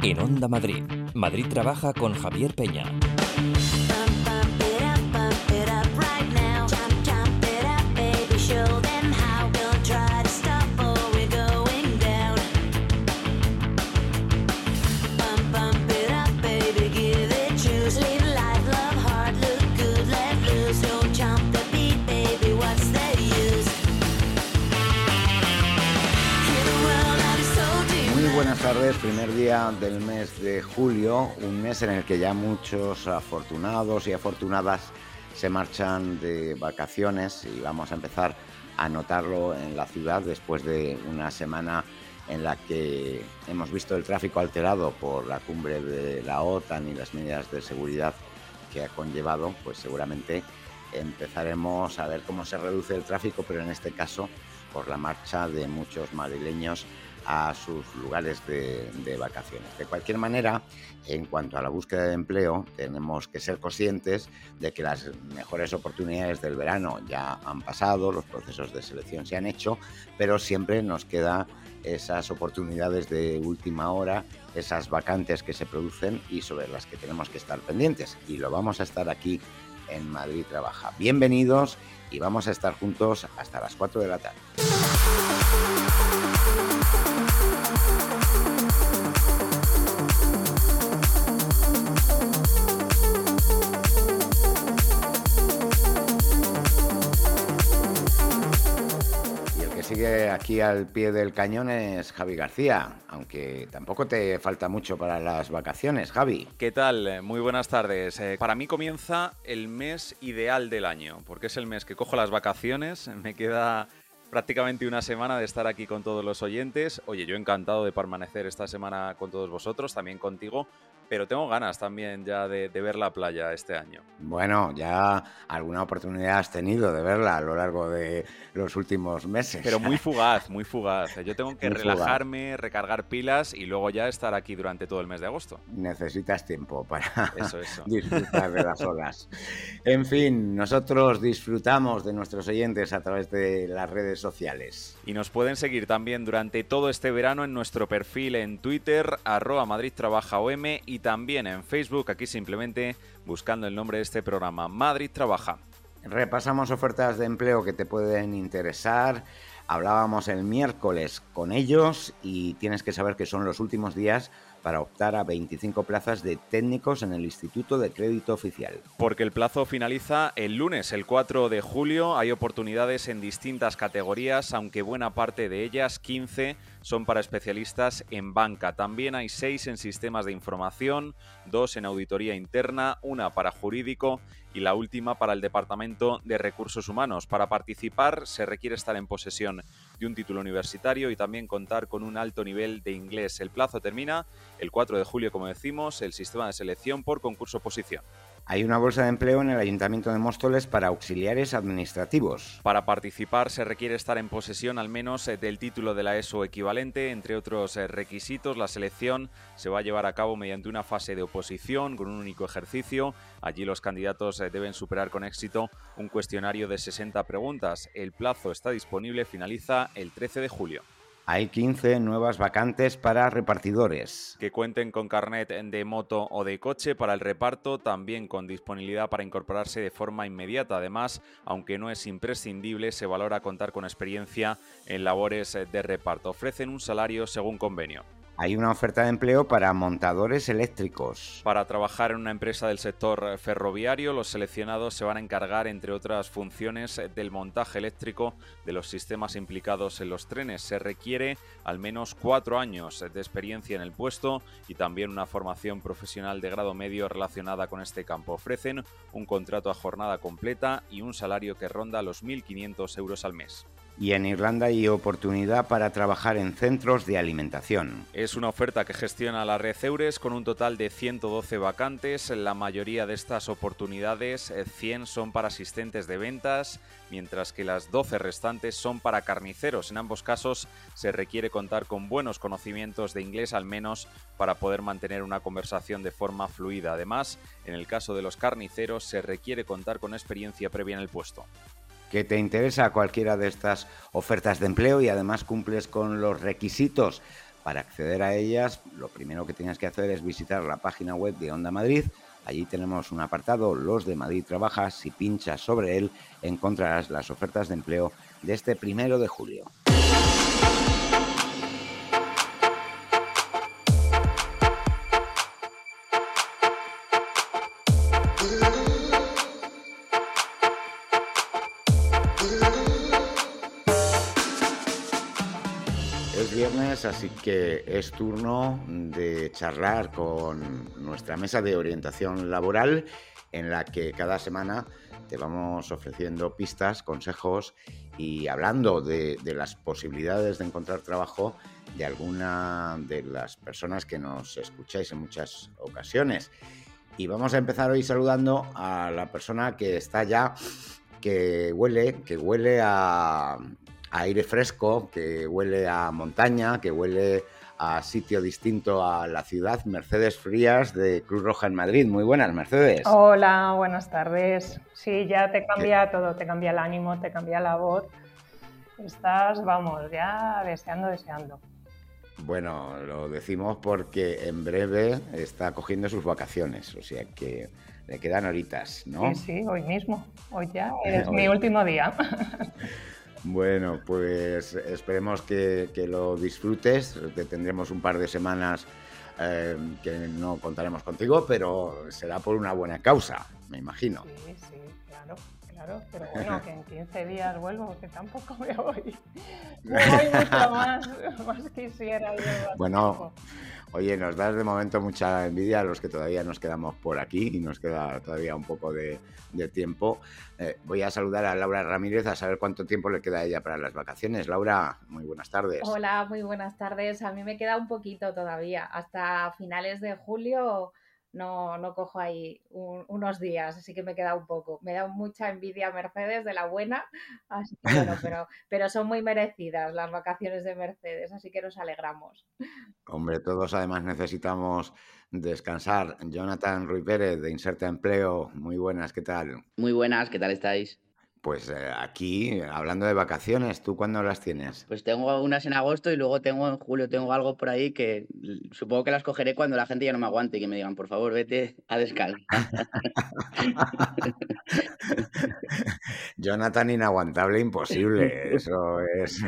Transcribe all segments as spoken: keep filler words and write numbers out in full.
En Onda Madrid, Madrid trabaja con Javier Peña. Buenas tardes, primer día del mes de julio, un mes en el que ya muchos afortunados y afortunadas se marchan de vacaciones y vamos a empezar a notarlo en la ciudad después de una semana en la que hemos visto el tráfico alterado por la cumbre de la OTAN y las medidas de seguridad que ha conllevado. Pues seguramente empezaremos a ver cómo se reduce el tráfico, pero en este caso por la marcha de muchos madrileños a sus lugares de, de vacaciones. De cualquier manera, en cuanto a la búsqueda de empleo, tenemos que ser conscientes de que las mejores oportunidades del verano ya han pasado, los procesos de selección se han hecho, pero siempre nos quedan esas oportunidades de última hora, esas vacantes que se producen y sobre las que tenemos que estar pendientes. Y lo vamos a estar aquí en Madrid Trabaja. Bienvenidos y vamos a estar juntos hasta las cuatro de la tarde. Sigue aquí al pie del cañón es Javi García, aunque tampoco te falta mucho para las vacaciones, Javi. ¿Qué tal? Muy buenas tardes. Eh, para mí comienza el mes ideal del año, porque es el mes que cojo las vacaciones, me queda prácticamente una semana de estar aquí con todos los oyentes. Oye, yo encantado de permanecer esta semana con todos vosotros, también contigo, pero tengo ganas también ya de, de ver la playa este año. Bueno, ya alguna oportunidad has tenido de verla a lo largo de los últimos meses. Pero muy fugaz, muy fugaz. Yo tengo que muy relajarme, fugaz. recargar pilas y luego ya estar aquí durante todo el mes de agosto. Necesitas tiempo para eso, eso. disfrutar de las olas. En fin, nosotros disfrutamos de nuestros oyentes a través de las redes sociales. Y nos pueden seguir también durante todo este verano en nuestro perfil en Twitter, arroba Madrid Trabaja O M, y también en Facebook, aquí simplemente buscando el nombre de este programa, Madrid Trabaja. Repasamos ofertas de empleo que te pueden interesar. Hablábamos el miércoles con ellos y tienes que saber que son los últimos días para optar a veinticinco plazas de técnicos en el Instituto de Crédito Oficial. Porque el plazo finaliza el lunes, el cuatro de julio. Hay oportunidades en distintas categorías, aunque buena parte de ellas, quince, son para especialistas en banca. También hay seis en sistemas de información, dos en auditoría interna, una para jurídico y la última para el Departamento de Recursos Humanos. Para participar se requiere estar en posesión de un título universitario y también contar con un alto nivel de inglés. El plazo termina el cuatro de julio, como decimos, el sistema de selección por concurso-oposición. Hay una bolsa de empleo en el Ayuntamiento de Móstoles para auxiliares administrativos. Para participar se requiere estar en posesión al menos del título de la ESO equivalente, entre otros requisitos. La selección se va a llevar a cabo mediante una fase de oposición con un único ejercicio. Allí los candidatos deben superar con éxito un cuestionario de sesenta preguntas. El plazo está disponible, finaliza el trece de julio. Hay quince nuevas vacantes para repartidores. Que cuenten con carnet de moto o de coche para el reparto, también con disponibilidad para incorporarse de forma inmediata. Además, aunque no es imprescindible, se valora contar con experiencia en labores de reparto. Ofrecen un salario según convenio. Hay una oferta de empleo para montadores eléctricos. Para trabajar en una empresa del sector ferroviario, los seleccionados se van a encargar, entre otras funciones, del montaje eléctrico de los sistemas implicados en los trenes. Se requiere al menos cuatro años de experiencia en el puesto y también una formación profesional de grado medio relacionada con este campo. Ofrecen un contrato a jornada completa y un salario que ronda los mil quinientos euros al mes. Y en Irlanda hay oportunidad para trabajar en centros de alimentación. Es una oferta que gestiona la red Eures con un total de ciento doce vacantes. La mayoría de estas oportunidades, cien, son para asistentes de ventas, mientras que las doce restantes son para carniceros. En ambos casos se requiere contar con buenos conocimientos de inglés, al menos para poder mantener una conversación de forma fluida. Además, en el caso de los carniceros se requiere contar con experiencia previa en el puesto. Que te interesa cualquiera de estas ofertas de empleo y además cumples con los requisitos Para acceder a ellas, lo primero que tienes que hacer es visitar la página web de Onda Madrid. Allí tenemos un apartado, Los de Madrid Trabaja. Si pinchas sobre él, encontrarás las ofertas de empleo de este primero de julio. Es viernes, así que es turno de charlar con nuestra mesa de orientación laboral, en la que cada semana te vamos ofreciendo pistas, consejos y hablando de, de las posibilidades de encontrar trabajo de alguna de las personas que nos escucháis en muchas ocasiones. Y vamos a empezar hoy saludando a la persona que está ya, que huele, que huele a... aire fresco, que huele a montaña, que huele a sitio distinto a la ciudad. Mercedes Frías, de Cruz Roja en Madrid. Muy buenas, Mercedes. Hola, buenas tardes. Sí, ya te cambia ¿Qué? todo, te cambia el ánimo, te cambia la voz. Estás, vamos, ya deseando, deseando. Bueno, lo decimos porque en breve está cogiendo sus vacaciones, o sea que le quedan horitas, ¿no? Sí, sí, hoy mismo, hoy ya es hoy. mi último día. Bueno, pues esperemos que, que lo disfrutes. Te tendremos un par de semanas eh, que no contaremos contigo, pero será por una buena causa, me imagino. Sí, sí, claro, claro. Pero bueno, que en quince días vuelvo, que tampoco me voy. Me voy mucho más, más quisiera yo. Bueno, tiempo. Oye, nos das de momento mucha envidia a los que todavía nos quedamos por aquí y nos queda todavía un poco de, de tiempo. Eh, voy a saludar a Laura Ramírez a saber cuánto tiempo le queda a ella para las vacaciones. Laura, muy buenas tardes. Hola, muy buenas tardes. A mí me queda un poquito todavía. Hasta finales de julio no, no cojo ahí un, unos días, así que me queda un poco. Me da mucha envidia Mercedes, de la buena, así que bueno, pero, pero son muy merecidas las vacaciones de Mercedes, así que nos alegramos. Hombre, todos además necesitamos descansar. Jonathan Ruiz Pérez, de Inserta Empleo, muy buenas, ¿qué tal? Muy buenas, ¿qué tal estáis? Pues eh, aquí, hablando de vacaciones, ¿tú cuándo las tienes? Pues tengo unas en agosto y luego tengo en julio, tengo algo por ahí que supongo que las cogeré cuando la gente ya no me aguante y que me digan, por favor, vete a descansar. Jonathan, inaguantable, imposible. Eso es,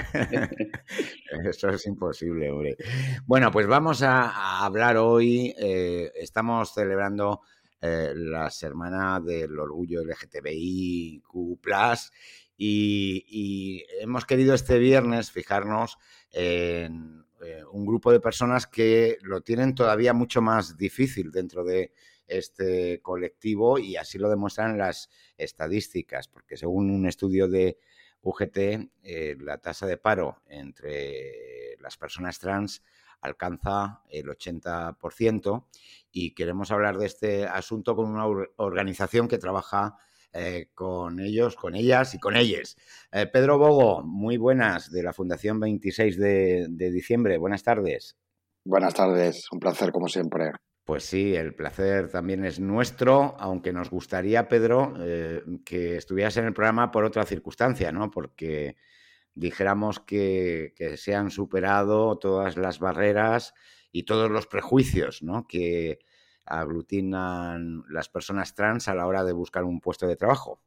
eso es imposible, hombre. Bueno, pues vamos a, a hablar hoy. Eh, estamos celebrando eh, la Semana del Orgullo L G T B I Q plus, y, y hemos querido este viernes fijarnos en eh, un grupo de personas que lo tienen todavía mucho más difícil dentro de este colectivo, y así lo demuestran las estadísticas, porque según un estudio de U G T, eh, la tasa de paro entre las personas trans alcanza el ochenta por ciento, y queremos hablar de este asunto con una organización que trabaja eh, con ellos, con ellas y con ellas. Eh, Pedro Bogo, muy buenas, de la Fundación veintiséis de diciembre. Buenas tardes. Buenas tardes, un placer como siempre. Pues sí, el placer también es nuestro, aunque nos gustaría, Pedro, eh, que estuvieras en el programa por otra circunstancia, ¿no? Porque dijéramos que, que se han superado todas las barreras y todos los prejuicios, ¿no?, que aglutinan las personas trans a la hora de buscar un puesto de trabajo.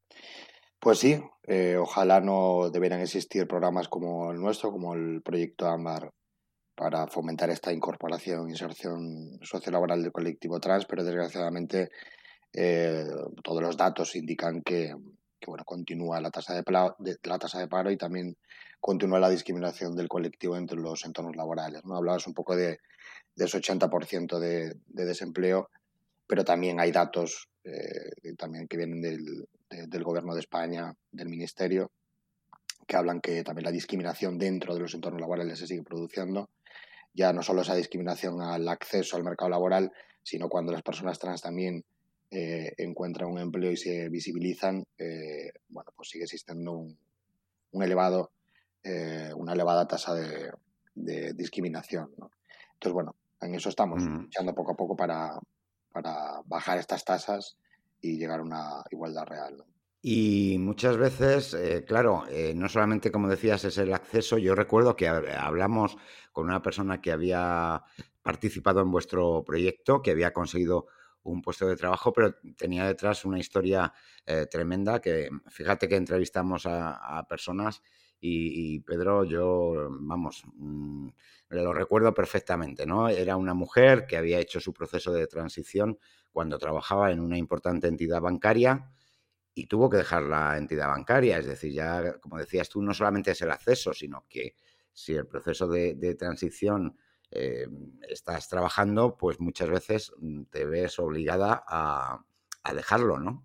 Pues sí, eh, ojalá no debieran existir programas como el nuestro, como el Proyecto Ámbar, para fomentar esta incorporación e inserción sociolaboral del colectivo trans, pero desgraciadamente eh, todos los datos indican que, que bueno, continúa la tasa de, pla- de la tasa de paro y también continúa la discriminación del colectivo entre los entornos laborales, ¿no? Hablabas un poco de, de ese ochenta por ciento de, de desempleo, pero también hay datos eh, también que vienen del, de, del Gobierno de España, del Ministerio, que hablan que también la discriminación dentro de los entornos laborales se sigue produciendo. Ya no solo esa discriminación al acceso al mercado laboral, sino cuando las personas trans también eh, encuentran un empleo y se visibilizan, eh, bueno, pues sigue existiendo un, un elevado, eh, una elevada tasa de, de discriminación, ¿no? Entonces, bueno, en eso estamos, mm. luchando poco a poco para, para bajar estas tasas y llegar a una igualdad real, ¿no? Y muchas veces, eh, claro, eh, no solamente, como decías, es el acceso. Yo recuerdo que hab- hablamos con una persona que había participado en vuestro proyecto, que había conseguido un puesto de trabajo, pero tenía detrás una historia eh, tremenda que, fíjate que entrevistamos a, a personas y, y Pedro, yo, vamos, mm, lo recuerdo perfectamente, ¿no? Era una mujer que había hecho su proceso de transición cuando trabajaba en una importante entidad bancaria y tuvo que dejar la entidad bancaria. Es decir, ya, como decías tú, no solamente es el acceso, sino que si el proceso de, de transición eh, estás trabajando, pues muchas veces mm, te ves obligada a, a dejarlo, ¿no?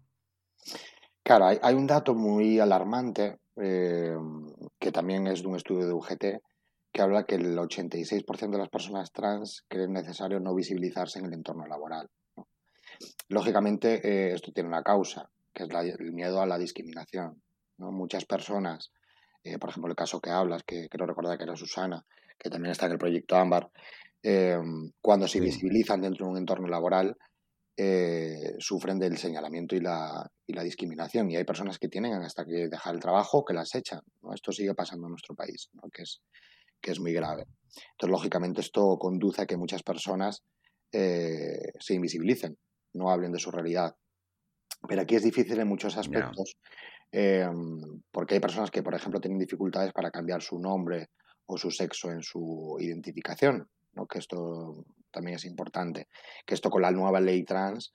Claro, hay, hay un dato muy alarmante eh, que también es de un estudio de U G T que habla que el ochenta y seis por ciento de las personas trans creen necesario no visibilizarse en el entorno laboral, ¿no? Lógicamente, eh, esto tiene una causa, que es la- el miedo a la discriminación, ¿no? Muchas personas, eh, por ejemplo, el caso que hablas, que creo recordar que era Susana, que también está en el proyecto Ámbar, eh, cuando se Sí, visibilizan dentro de un entorno laboral, eh, sufren del señalamiento y la, y la discriminación. Y hay personas que tienen hasta que dejar el trabajo que las echan, ¿no? Esto sigue pasando en nuestro país, ¿no? que, es, que es muy grave. Entonces, lógicamente, esto conduce a que muchas personas eh, se invisibilicen, no hablen de su realidad. Pero aquí es difícil en muchos ya. aspectos, eh, porque hay personas que, por ejemplo, tienen dificultades para cambiar su nombre o su sexo en su identificación, ¿no? Que esto también es importante, que esto con la nueva ley trans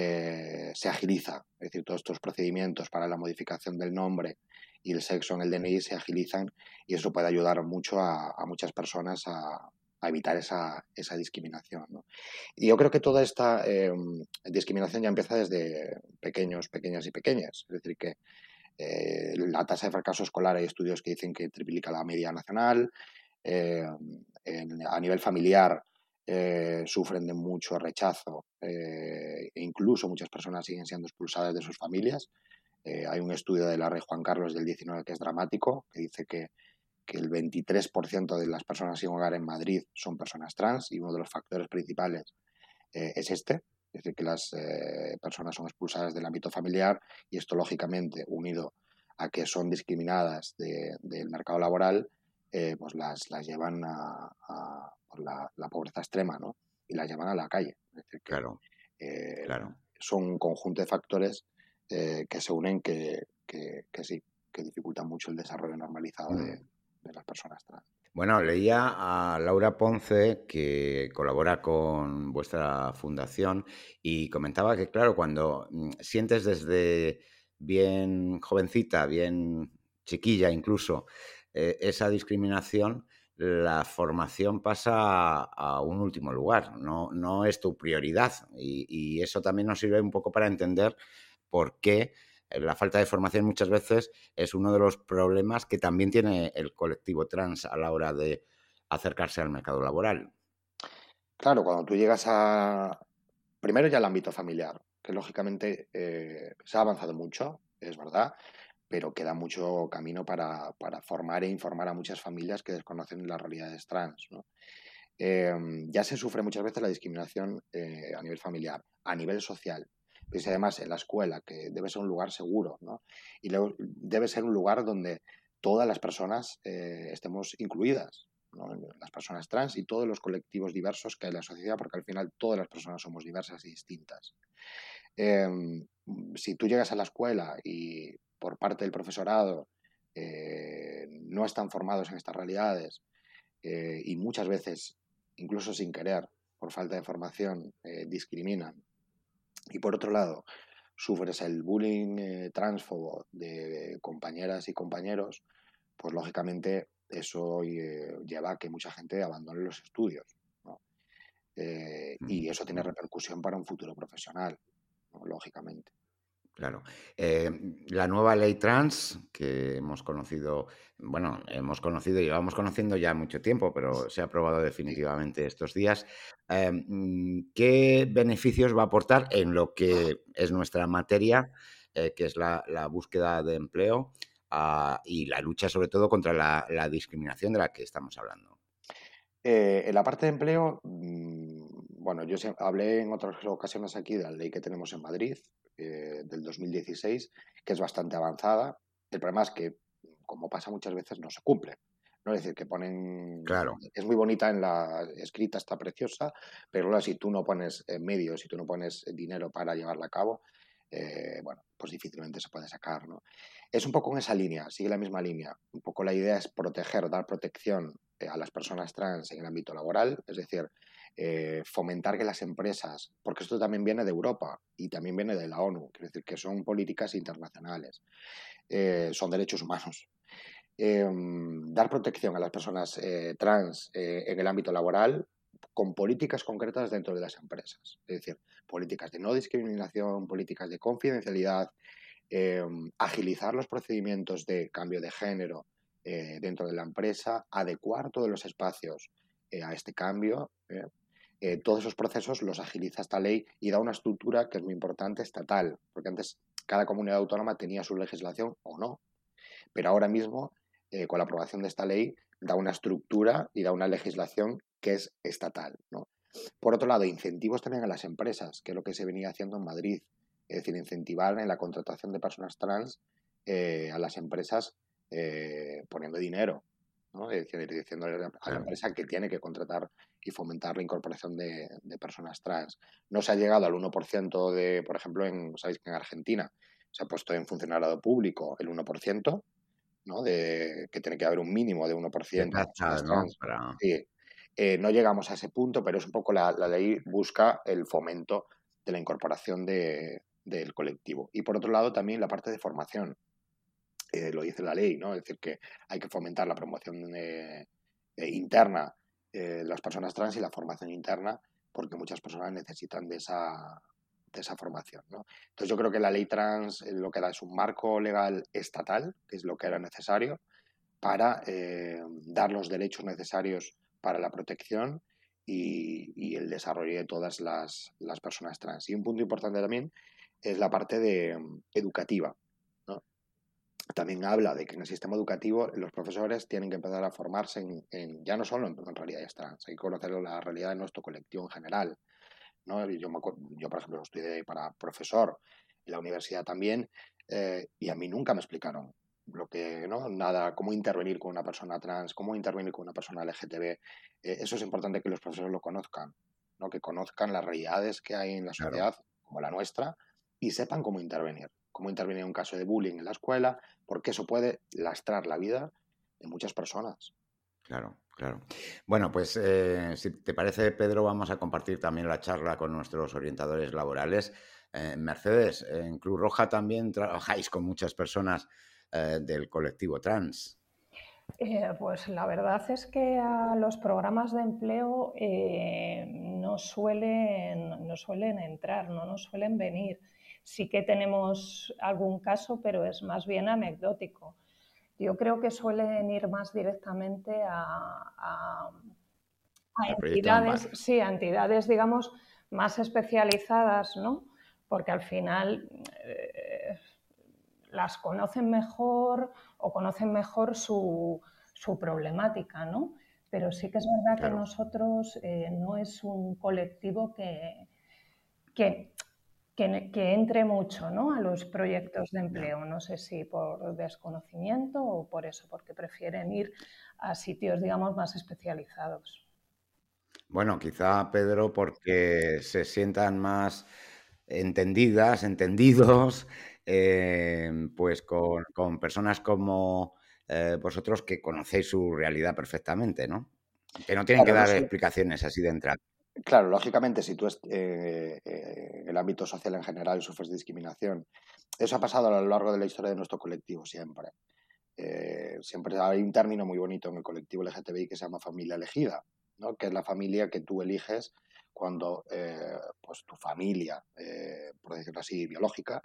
eh, se agiliza, es decir, todos estos procedimientos para la modificación del nombre y el sexo en el D N I se agilizan y eso puede ayudar mucho a, a muchas personas a, a evitar esa, esa discriminación, ¿no? Y yo creo que toda esta eh, discriminación ya empieza desde pequeños, pequeñas y pequeñas. Es decir, que eh, la tasa de fracaso escolar hay estudios que dicen que triplica la media nacional. Eh, en, a nivel familiar eh, sufren de mucho rechazo eh, e incluso muchas personas siguen siendo expulsadas de sus familias. Eh, hay un estudio de la Rey Juan Carlos del diecinueve que es dramático, que dice que, que el veintitrés por ciento de las personas sin hogar en Madrid son personas trans y uno de los factores principales eh, es este, es decir, que las eh, personas son expulsadas del ámbito familiar y esto lógicamente unido a que son discriminadas de, del mercado laboral, eh, pues las, las llevan a, a por la, la, pobreza extrema, ¿no? Y las llevan a la calle. Es decir, que Claro, eh, claro. son un conjunto de factores eh, que se unen que, que, que, sí, que dificultan mucho el desarrollo normalizado Mm. de, de las personas trans. Bueno, leía a Laura Ponce, que colabora con vuestra fundación, y comentaba que, claro, cuando mm, sientes desde bien jovencita, bien chiquilla incluso, eh, esa discriminación, la formación pasa a, a un último lugar, no, no es tu prioridad. Y, y eso también nos sirve un poco para entender por qué la falta de formación muchas veces es uno de los problemas que también tiene el colectivo trans a la hora de acercarse al mercado laboral. Claro, cuando tú llegas a, primero ya el ámbito familiar, que lógicamente eh, se ha avanzado mucho, es verdad, pero queda mucho camino para, para formar e informar a muchas familias que desconocen las realidades trans, ¿no? Eh, ya se sufre muchas veces la discriminación eh, a nivel familiar, a nivel social. Pues además en la escuela, que debe ser un lugar seguro, ¿no? Y luego debe ser un lugar donde todas las personas eh, estemos incluidas, ¿no? Las personas trans y todos los colectivos diversos que hay en la sociedad, porque al final todas las personas somos diversas y distintas. Eh, si tú llegas a la escuela y por parte del profesorado eh, no están formados en estas realidades eh, y muchas veces, incluso sin querer, por falta de formación, eh, discriminan. Y por otro lado, sufres el bullying eh, transfobo de compañeras y compañeros, pues lógicamente eso eh, lleva a que mucha gente abandone los estudios, ¿no? Eh, y eso tiene repercusión para un futuro profesional, ¿no? Lógicamente. Claro. Eh, la nueva ley trans que hemos conocido, bueno, hemos conocido, llevamos conociendo ya mucho tiempo, pero se ha aprobado Sí. definitivamente estos días. Eh, ¿Qué beneficios va a aportar en lo que es nuestra materia, eh, que es la, la búsqueda de empleo uh, y la lucha sobre todo contra la, la discriminación de la que estamos hablando? Eh, en la parte de empleo, mmm, bueno, yo hablé en otras ocasiones aquí de la ley que tenemos en Madrid, eh, del dos mil dieciséis, que es bastante avanzada. El problema es que, como pasa muchas veces, no se cumple, ¿no? Es decir, que ponen... Claro. Es muy bonita en la escrita, está preciosa, pero claro, si tú no pones eh, medios, si tú no pones dinero para llevarla a cabo, eh, bueno, pues difícilmente se puede sacar, ¿no? Es un poco en esa línea, sigue la misma línea. Un poco la idea es proteger, dar protección eh, a las personas trans en el ámbito laboral, es decir, eh, fomentar que las empresas, porque esto también viene de Europa y también viene de la ONU, quiere decir que son políticas internacionales, eh, son derechos humanos. Eh, dar protección a las personas eh, trans eh, en el ámbito laboral con políticas concretas dentro de las empresas. Es decir, políticas de no discriminación, políticas de confidencialidad, eh, agilizar los procedimientos de cambio de género eh, dentro de la empresa, adecuar todos los espacios eh, a este cambio. Eh. Eh, todos esos procesos los agiliza esta ley y da una estructura que es muy importante, estatal, porque antes cada comunidad autónoma tenía su legislación o no, pero ahora mismo, eh, con la aprobación de esta ley, da una estructura y da una legislación que es estatal, ¿no? Por otro lado, incentivos también a las empresas, que es lo que se venía haciendo en Madrid, es decir, incentivar en la contratación de personas trans eh, a las empresas eh, poniendo dinero, ¿no? Es decir, diciéndole a la Claro. empresa que tiene que contratar y fomentar la incorporación de, de personas trans. No se ha llegado al uno por ciento de, por ejemplo, en, sabéis que en Argentina se ha puesto en funcionariado público el uno por ciento, ¿no? De, que tiene que haber un mínimo de uno por ciento de personas ¿no? trans. Para... Sí. Eh, no llegamos a ese punto, pero es un poco la, la ley busca el fomento de la incorporación de, del colectivo. Y por otro lado también la parte de formación. Eh, lo dice la ley, ¿no? Es decir, que hay que fomentar la promoción eh, eh, interna de las personas trans y la formación interna, porque muchas personas necesitan de esa, de esa formación, ¿no? Entonces yo creo que la ley trans eh, lo que da es un marco legal estatal, que es lo que era necesario, para eh, dar los derechos necesarios para la protección y, y el desarrollo de todas las, las personas trans. Y un punto importante también es la parte de, um, educativa, ¿no? También habla de que en el sistema educativo los profesores tienen que empezar a formarse en, en ya no solo en, en realidades trans, hay que conocer la realidad de nuestro colectivo en general, ¿no? Yo, me, yo, por ejemplo, estudié para profesor en la universidad también eh, y a mí nunca me explicaron lo que, ¿no? Nada, cómo intervenir con una persona trans, cómo intervenir con una persona L G T B. Eh, eso es importante que los profesores lo conozcan, ¿no? Que conozcan las realidades que hay en la sociedad, claro, como la nuestra, y sepan cómo intervenir. Cómo intervenir en un caso de bullying en la escuela, porque eso puede lastrar la vida de muchas personas. Claro, claro. Bueno, pues eh, si te parece, Pedro, vamos a compartir también la charla con nuestros orientadores laborales. Eh, Mercedes, en Cruz Roja también trabajáis con muchas personas eh, del colectivo trans. Eh, pues la verdad es que a los programas de empleo eh, no, suelen, no suelen entrar, no nos suelen venir. Sí que tenemos algún caso, pero es más bien anecdótico. Yo creo que suelen ir más directamente a, a, a entidades, sí, a entidades, digamos, más especializadas, ¿no? Porque al final eh, las conocen mejor o conocen mejor su, su problemática, ¿no? Pero sí que es verdad claro. que nosotros eh, no es un colectivo que, que, que, que entre mucho, ¿no? A los proyectos de empleo. No sé si por desconocimiento o por eso, porque prefieren ir a sitios, digamos, más especializados. Bueno, quizá, Pedro, porque se sientan más entendidas, entendidos, eh, pues con, con personas como eh, vosotros que conocéis su realidad perfectamente, ¿no? Que no tienen claro, que dar no sé. explicaciones así de entrada. Claro, lógicamente, si tú eh, eh, en el ámbito social en general sufres discriminación, eso ha pasado a lo largo de la historia de nuestro colectivo siempre. Eh, siempre hay un término muy bonito en el colectivo L G T B I que se llama familia elegida, ¿no? Que es la familia que tú eliges cuando eh, pues tu familia, eh, por decirlo así, biológica,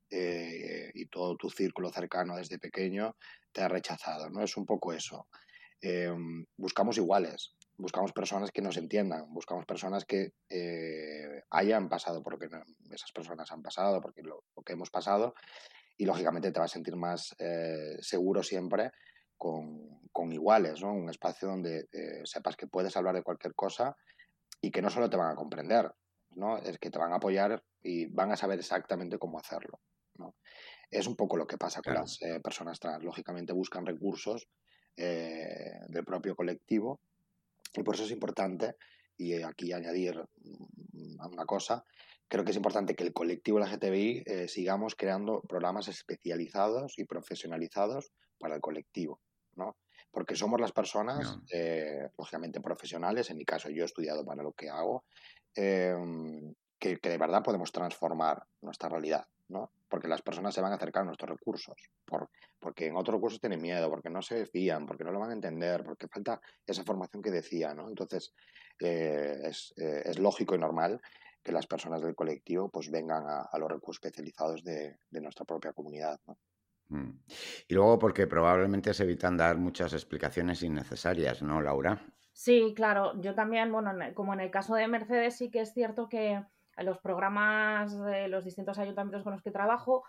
eh, y todo tu círculo cercano desde pequeño te ha rechazado, ¿no? Es un poco eso. Eh, buscamos iguales, buscamos personas que nos entiendan, buscamos personas que eh, hayan pasado por lo que esas personas han pasado, porque lo, lo que hemos pasado, y lógicamente te vas a sentir más eh, seguro siempre con, con iguales, ¿no? Un espacio donde eh, sepas que puedes hablar de cualquier cosa y que no solo te van a comprender, ¿no? Es que te van a apoyar y van a saber exactamente cómo hacerlo, ¿no? Es un poco lo que pasa con Claro. las eh, personas trans. Lógicamente buscan recursos eh, del propio colectivo y por eso es importante, y aquí añadir mm, una cosa, creo que es importante que el colectivo L G T B I eh, sigamos creando programas especializados y profesionalizados para el colectivo, ¿no? Porque somos las personas, No. eh, lógicamente profesionales, en mi caso yo he estudiado para lo que hago, eh, que, que de verdad podemos transformar nuestra realidad, ¿no? Porque las personas se van a acercar a nuestros recursos, por, porque en otros recursos tienen miedo, porque no se fían, porque no lo van a entender, porque falta esa formación que decía, ¿no? Entonces, eh, es, eh, es lógico y normal que las personas del colectivo pues vengan a, a los recursos especializados de, de nuestra propia comunidad, ¿no? Mm. Y luego porque probablemente se evitan dar muchas explicaciones innecesarias, ¿no, Laura? Sí, claro, yo también, bueno, en el- como en el caso de Mercedes, sí que es cierto que en los programas de los distintos ayuntamientos con los que trabajo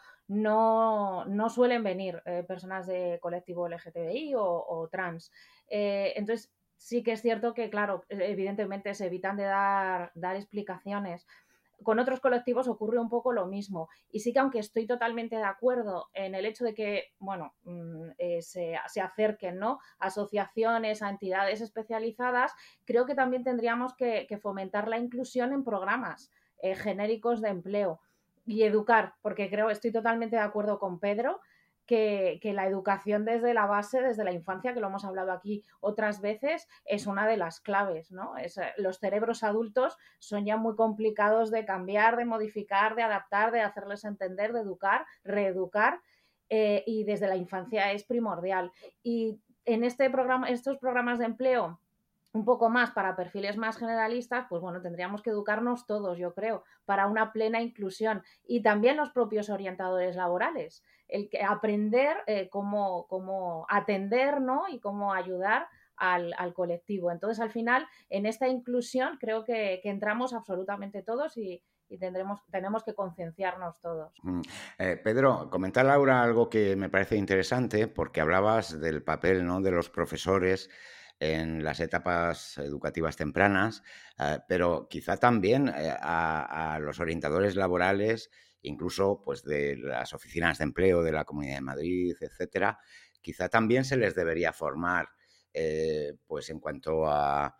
no, no suelen venir eh, personas de colectivo L G T B I o, o trans. Eh, entonces, sí que es cierto que, claro, evidentemente se evitan de dar, dar explicaciones. Con otros colectivos ocurre un poco lo mismo. Y sí que aunque estoy totalmente de acuerdo en el hecho de que, bueno, eh, se, se acerquen, ¿no?, a asociaciones, a entidades especializadas, creo que también tendríamos que, que fomentar la inclusión en programas eh, genéricos de empleo y educar, porque creo, estoy totalmente de acuerdo con Pedro, que, que la educación desde la base, desde la infancia, que lo hemos hablado aquí otras veces, es una de las claves, ¿no? Es, los cerebros adultos son ya muy complicados de cambiar, de modificar, de adaptar, de hacerles entender, de educar, reeducar, eh, y desde la infancia es primordial. Y en este programa, estos programas de empleo un poco más para perfiles más generalistas, pues bueno, tendríamos que educarnos todos, yo creo, para una plena inclusión y también los propios orientadores laborales, el que aprender eh, cómo, cómo atender, ¿no?, y cómo ayudar al, al, colectivo. Entonces, al final, en esta inclusión creo que, que entramos absolutamente todos y, y tendremos, tenemos que concienciarnos todos. Mm. Eh, Pedro, comenta Laura algo que me parece interesante porque hablabas del papel, ¿no?, de los profesores en las etapas educativas tempranas, eh, pero quizá también eh, a, a los orientadores laborales, incluso pues de las oficinas de empleo de la Comunidad de Madrid, etcétera, quizá también se les debería formar eh, pues en cuanto a,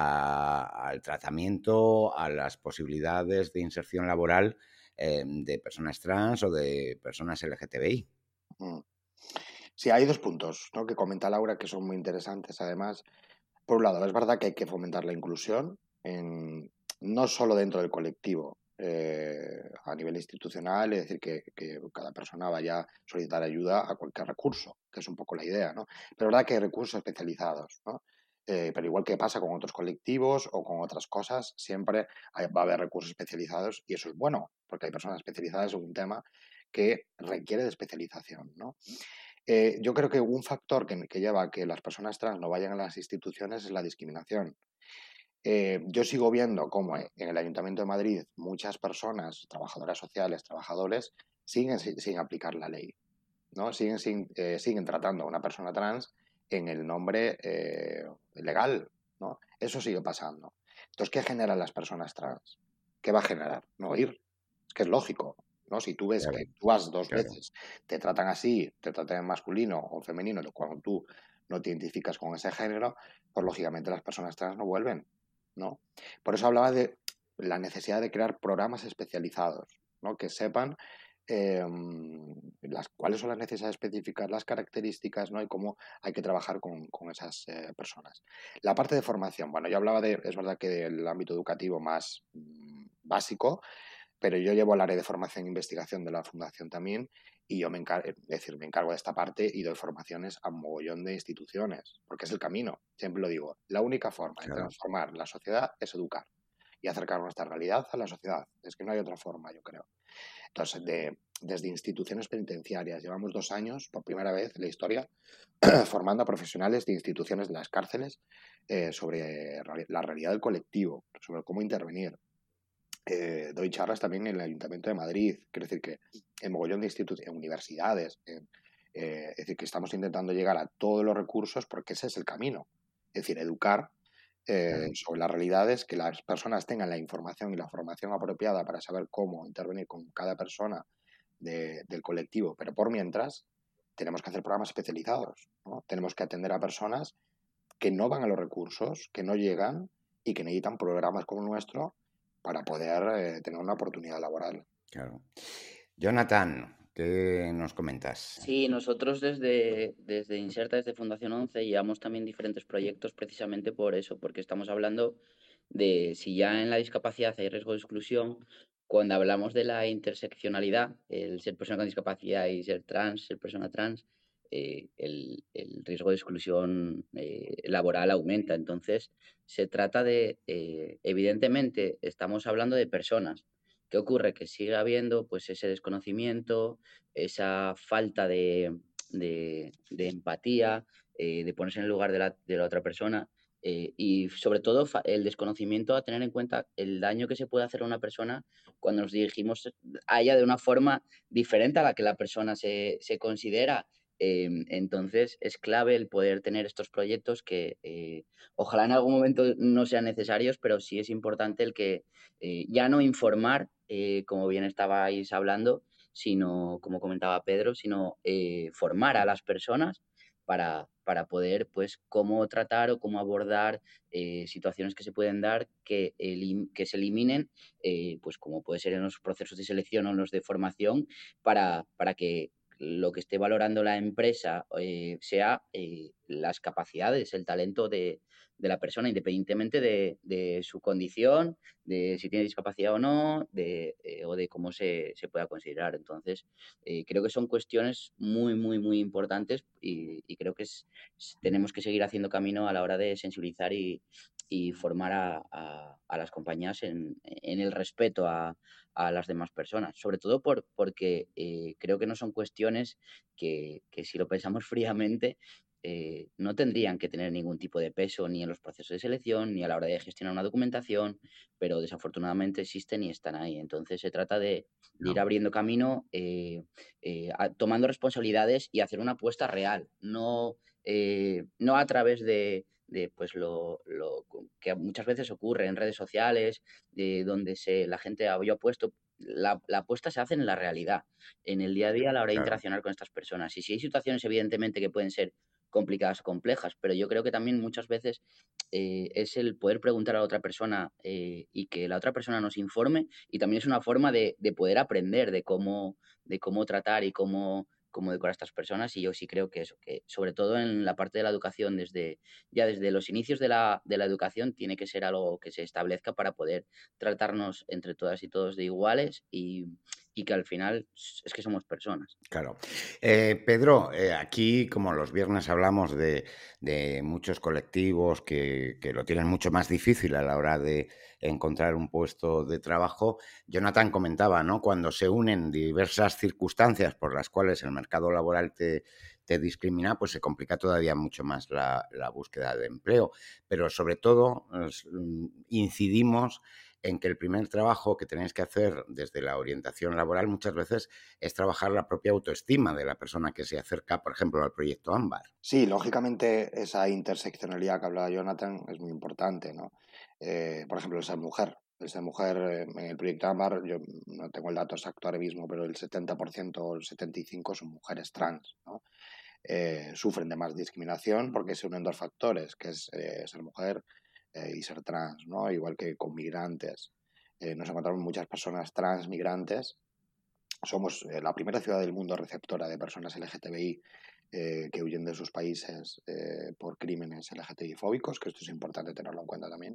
a, al tratamiento, a las posibilidades de inserción laboral eh, de personas trans o de personas L G T B I. Mm. Sí, hay dos puntos, ¿no?, que comenta Laura que son muy interesantes. Además, por un lado, es verdad que hay que fomentar la inclusión, en, no solo dentro del colectivo, eh, a nivel institucional, es decir, que, que cada persona vaya a solicitar ayuda a cualquier recurso, que es un poco la idea, ¿no? Pero es verdad que hay recursos especializados, ¿no? Eh, pero igual que pasa con otros colectivos o con otras cosas, siempre hay, va a haber recursos especializados y eso es bueno, porque hay personas especializadas en un tema que requiere de especialización, ¿no? Eh, yo creo que un factor que, que lleva a que las personas trans no vayan a las instituciones es la discriminación. Eh, yo sigo viendo cómo en el Ayuntamiento de Madrid muchas personas, trabajadoras sociales, trabajadores, siguen sin, sin aplicar la ley, ¿no? Siguen, sin, eh, siguen tratando a una persona trans en el nombre eh, legal, ¿no? Eso sigue pasando. Entonces, ¿qué generan las personas trans? ¿Qué va a generar? No ir. Es que es lógico, ¿no? Si tú ves Claro, que tú vas dos claro. veces, te tratan así, te tratan en masculino o femenino, cuando tú no te identificas con ese género, pues lógicamente las personas trans no vuelven, ¿no? Por eso hablaba de la necesidad de crear programas especializados, ¿no?, que sepan eh, las, cuáles son las necesidades específicas, las características, ¿no?, y cómo hay que trabajar con, con esas eh, personas. La parte de formación, bueno, yo hablaba de, es verdad que del ámbito educativo más mm, básico, pero yo llevo el área de formación e investigación de la Fundación también y yo me encargo, es decir, me encargo de esta parte y doy formaciones a un mogollón de instituciones, porque es el camino, siempre lo digo, la única forma de Claro. transformar la sociedad es educar y acercar nuestra realidad a la sociedad, es que no hay otra forma, yo creo. Entonces, de, desde instituciones penitenciarias, llevamos dos años, por primera vez en la historia, formando a profesionales de instituciones de las cárceles eh, sobre la realidad del colectivo, sobre cómo intervenir. Eh, doy charlas también en el Ayuntamiento de Madrid, quiero decir que en mogollón de institutos, en universidades, en, eh, es decir, que estamos intentando llegar a todos los recursos porque ese es el camino, es decir, educar eh, sobre las realidades, que las personas tengan la información y la formación apropiada para saber cómo intervenir con cada persona de, del colectivo, pero por mientras tenemos que hacer programas especializados, ¿no? Tenemos que atender a personas que no van a los recursos, que no llegan y que necesitan programas como el nuestro para poder eh, tener una oportunidad laboral. Claro. Jonathan, ¿qué nos comentas? Sí, nosotros desde, desde Inserta, desde Fundación once, llevamos también diferentes proyectos precisamente por eso, porque estamos hablando de si ya en la discapacidad hay riesgo de exclusión, cuando hablamos de la interseccionalidad, el ser persona con discapacidad y ser trans, ser persona trans, eh, el, el riesgo de exclusión eh, laboral aumenta. Entonces, se trata de, eh, evidentemente, estamos hablando de personas. ¿Qué ocurre? Que sigue habiendo pues ese desconocimiento, esa falta de, de, de empatía, eh, de ponerse en el lugar de la, de la otra persona. Eh, y sobre todo el desconocimiento a tener en cuenta el daño que se puede hacer a una persona cuando nos dirigimos a ella de una forma diferente a la que la persona se, se considera. Eh, entonces es clave el poder tener estos proyectos que eh, ojalá en algún momento no sean necesarios, pero sí es importante el que eh, ya no informar, eh, como bien estabais hablando, sino, como comentaba Pedro, sino eh, formar a las personas para, para poder, pues, cómo tratar o cómo abordar eh, situaciones que se pueden dar que, elim que se eliminen, eh, pues, como puede ser en los procesos de selección o en los de formación, para, para que lo que esté valorando la empresa eh, sea eh, las capacidades, el talento de, de la persona, independientemente de, de su condición, de si tiene discapacidad o no, de, eh, o de cómo se, se pueda considerar. Entonces, eh, creo que son cuestiones muy, muy, muy importantes y, y creo que es, tenemos que seguir haciendo camino a la hora de sensibilizar y, y formar a, a, a, las compañías en, en el respeto a, a, las demás personas. Sobre todo por, porque eh, creo que no son cuestiones que, que si lo pensamos fríamente, eh, no tendrían que tener ningún tipo de peso ni en los procesos de selección ni a la hora de gestionar una documentación, pero desafortunadamente existen y están ahí. Entonces se trata de, de ir abriendo camino, eh, eh, a, tomando responsabilidades y hacer una apuesta real, no, eh, no a través de, de pues lo, lo, que muchas veces ocurre en redes sociales, eh, donde se, la gente había puesto, la, la apuesta se hace en la realidad, en el día a día a la hora de Claro. interaccionar con estas personas. Y si hay situaciones evidentemente que pueden ser complicadas o complejas, pero yo creo que también muchas veces eh, es el poder preguntar a la otra persona eh, y que la otra persona nos informe, y también es una forma de, de poder aprender de cómo, de cómo tratar y cómo, cómo decorar a estas personas. Y yo sí creo que eso, que sobre todo en la parte de la educación, desde ya desde los inicios de la, de la educación, tiene que ser algo que se establezca para poder tratarnos entre todas y todos de iguales y, y que al final es que somos personas. Claro. Eh, Pedro, eh, aquí como los viernes hablamos de, de muchos colectivos que, que lo tienen mucho más difícil a la hora de encontrar un puesto de trabajo, Jonathan comentaba, ¿no? Cuando se unen diversas circunstancias por las cuales el mercado laboral te, te discrimina, pues se complica todavía mucho más la, la búsqueda de empleo. Pero sobre todo es, incidimos en que el primer trabajo que tenéis que hacer desde la orientación laboral muchas veces es trabajar la propia autoestima de la persona que se acerca, por ejemplo, al proyecto Ámbar. Sí, lógicamente esa interseccionalidad que hablaba Jonathan es muy importante, ¿no? Eh, por ejemplo, el ser mujer. El ser mujer eh, en el proyecto Ámbar, yo no tengo el dato exacto ahora mismo, pero el setenta por ciento o el setenta y cinco por ciento son mujeres trans, ¿no? Eh, sufren de más discriminación porque se unen dos factores, que es eh, ser mujer eh, y ser trans, ¿no? Igual que con migrantes. Eh, nos encontramos muchas personas trans migrantes. Somos eh, la primera ciudad del mundo receptora de personas L G T B I eh, que huyen de sus países eh, por crímenes L G T B I-fóbicos, que esto es importante tenerlo en cuenta también.